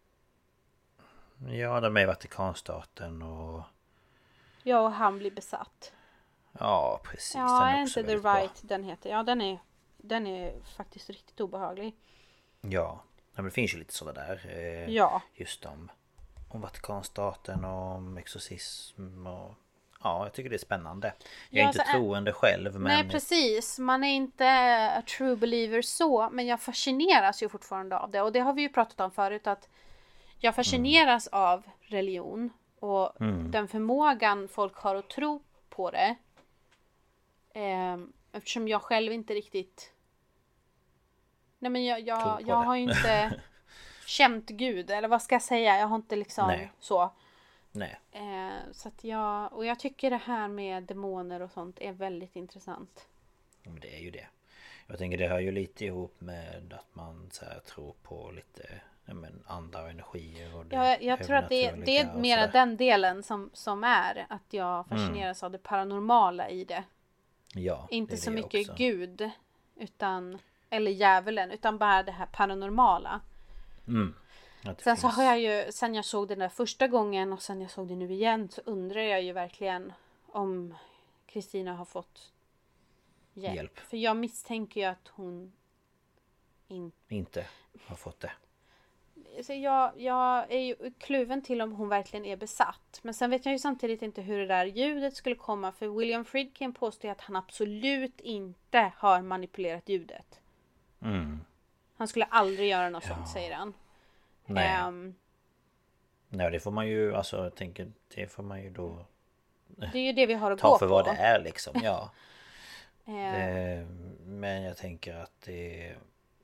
Ja, de är i Vatikanstaten och... Ja, och han blir besatt. Ja, precis. Ja, den är inte The Right bra. Den heter. Ja, den är, den är faktiskt riktigt obehaglig. Ja, men det finns ju lite sådana där. Eh, ja. Just om, om Vatikanstaten och om exorcism och... Ja, jag tycker det är spännande. Jag är ja, inte troende ä- själv, men... Nej, precis. Man är inte a true believer så, men jag fascineras ju fortfarande av det. Och det har vi ju pratat om förut, att jag fascineras mm. av religion och mm. den förmågan folk har att tro på det. Eh, eftersom jag själv inte riktigt... Nej, men jag, jag, jag har ju inte känt Gud, eller vad ska jag säga? Jag har inte liksom Nej. så... Nej. Eh, så att jag, och jag tycker det här med demoner och sånt är väldigt intressant. Men det är ju det. Jag tänker det hör ju lite ihop med att man så här, tror på lite ja, men, andra och energier. Och det ja, jag tror att det, det är mera den delen som, som är att jag fascineras mm. av det paranormala i det. Ja, inte det så det mycket också. Gud utan, eller djävulen, utan bara det här paranormala. Mm. Sen finns. Så har jag ju, sen jag såg den där första gången och sen jag såg det nu igen, så undrar jag ju verkligen om Kristina har fått hjälp. hjälp. För jag misstänker ju att hon in... inte har fått det. Så jag, jag är ju kluven till om hon verkligen är besatt. Men sen vet jag ju samtidigt inte hur det där ljudet skulle komma. För William Friedkin påstår att han absolut inte har manipulerat ljudet. Mm. Han skulle aldrig göra något ja. sånt, säger han. Nej. Um, Nej, det får man ju, alltså jag tänker, det får man ju då det är ju det vi har att ta gå för på. vad det är liksom, ja. uh, det, men jag tänker att det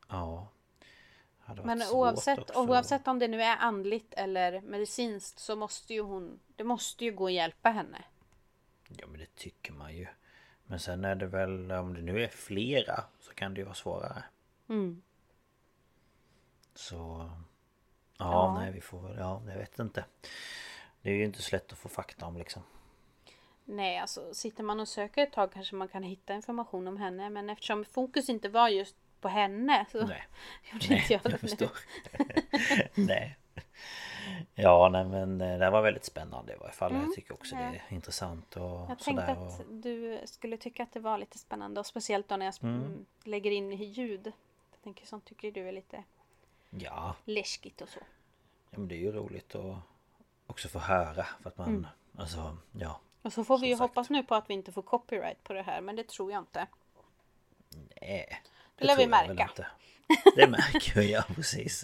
Ja. Men oavsett, oavsett om det nu är andligt eller medicinskt så måste ju hon, det måste ju gå att hjälpa henne. Ja, men det tycker man ju. Men sen är det väl, om det nu är flera så kan det ju vara svårare. Mm. Så ja, Ja. nej vi får väl, ja, jag vet inte. Det är ju inte så lätt att få fakta om liksom. Nej, alltså sitter man och söker ett tag kanske man kan hitta information om henne. Men eftersom fokus inte var just på henne så Nej, gjorde nej inte jag jag det. förstår. Nej. Ja, nej men det var väldigt spännande i varje fall. Mm, Jag tycker också ja. det är intressant och Jag sådär. tänkte att Och... du skulle tycka att det var lite spännande. Och speciellt då när jag sp- Mm. lägger in ljud. Jag tänker sånt tycker du är lite Ja. läskigt och så. Ja, men det är ju roligt att också få höra. För att man, Mm. alltså, ja. Och så får vi ju Som sagt. hoppas nu på att vi inte får copyright på det här. Men det tror jag inte. Nej. Det lär vi tror jag väl märka. inte. Det märker vi, ja precis.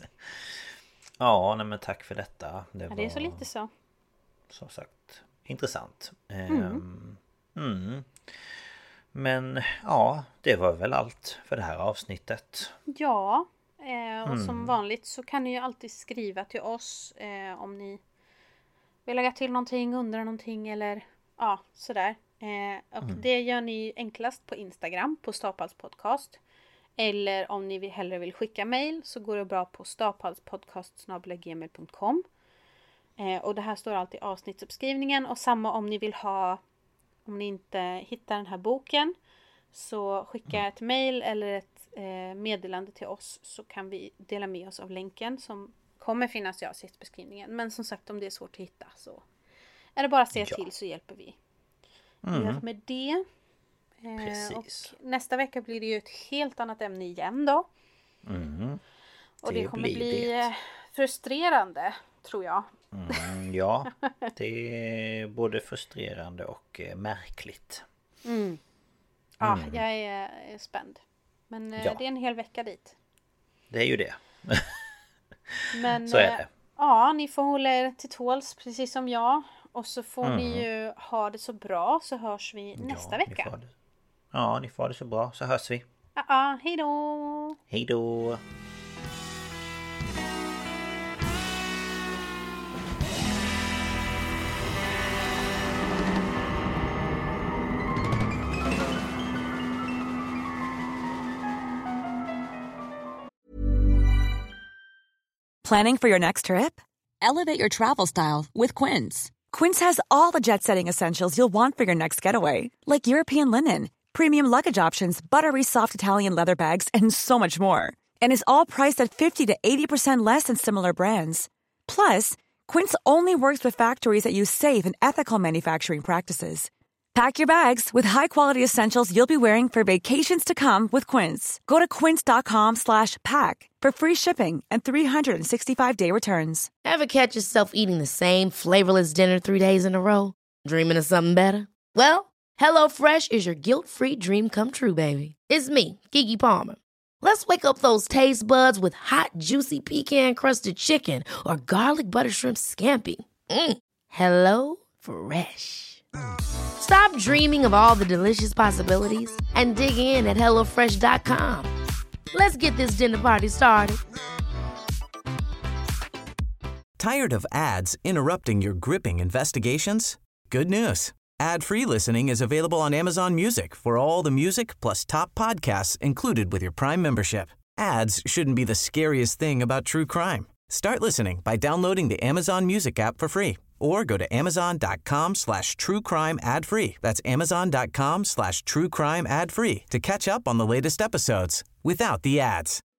Ja, nej men tack för detta. Det, Ja, var, det är så lite så. som sagt, intressant. Mm. Ehm, mm. Men ja, det var väl allt för det här avsnittet. Ja, eh, och som Mm. vanligt så kan ni ju alltid skriva till oss eh, om ni vill lägga till någonting, undra någonting eller ja, sådär. Eh, och Mm. det gör ni enklast på Instagram på Stapals podcast. Eller om ni vill, hellre vill skicka mejl så går det bra på stapalspodcast snabel-a gmail punkt com. Eh, och det här står alltid i avsnittsuppskrivningen. Och samma om ni vill ha, om ni inte hittar den här boken, så skicka ett mejl eller ett eh, meddelande till oss så kan vi dela med oss av länken som kommer finnas i avsnittsbeskrivningen. Men som sagt, om det är svårt att hitta så är det bara att säga Ja. till så hjälper vi. Mm. Gör med det. Eh, Precis. och nästa vecka blir det ju ett helt annat ämne igen då. Mm. Och det, Det kommer blir bli det. eh, frustrerande, tror jag. Mm, ja, det är både frustrerande och eh, märkligt. Mm. Ja, Mm. jag är, är spänd. Men eh, Ja. det är en hel vecka dit. Det är ju det. Men, Så är eh, det. Ja, ni får hålla er till tåls precis som jag. Och så får Mm. ni ju ha det så bra så hörs vi nästa Ja, ni vecka. får det. Ja, ni får det så bra så hörs vi. Ja, ja, hej då! Hej då! Planning for your next trip? Elevate your travel style with Quince. Quince has all the jet-setting essentials you'll want for your next getaway, like European linen, premium luggage options, buttery soft Italian leather bags, and so much more. And is all priced at fifty to eighty percent less than similar brands. Plus, Quince only works with factories that use safe and ethical manufacturing practices. Pack your bags with high-quality essentials you'll be wearing for vacations to come with Quince. Go to quince.com slash pack for free shipping and three sixty-five day returns. Ever catch yourself eating the same flavorless dinner three days in a row? Dreaming of something better? Well, HelloFresh is your guilt-free dream come true, baby. It's me, Keke Palmer. Let's wake up those taste buds with hot, juicy pecan-crusted chicken or garlic butter shrimp scampi. Mm. Hello Fresh. Stop dreaming of all the delicious possibilities and dig in at hello fresh dot com. Let's get this dinner party started. Tired of ads interrupting your gripping investigations? Good news. Ad-free listening is available on Amazon Music for all the music plus top podcasts included with your Prime membership. Ads shouldn't be the scariest thing about true crime. Start listening by downloading the Amazon Music app for free or go to amazon.com slash true crime ad free. That's amazon.com slash true crime ad free to catch up on the latest episodes without the ads.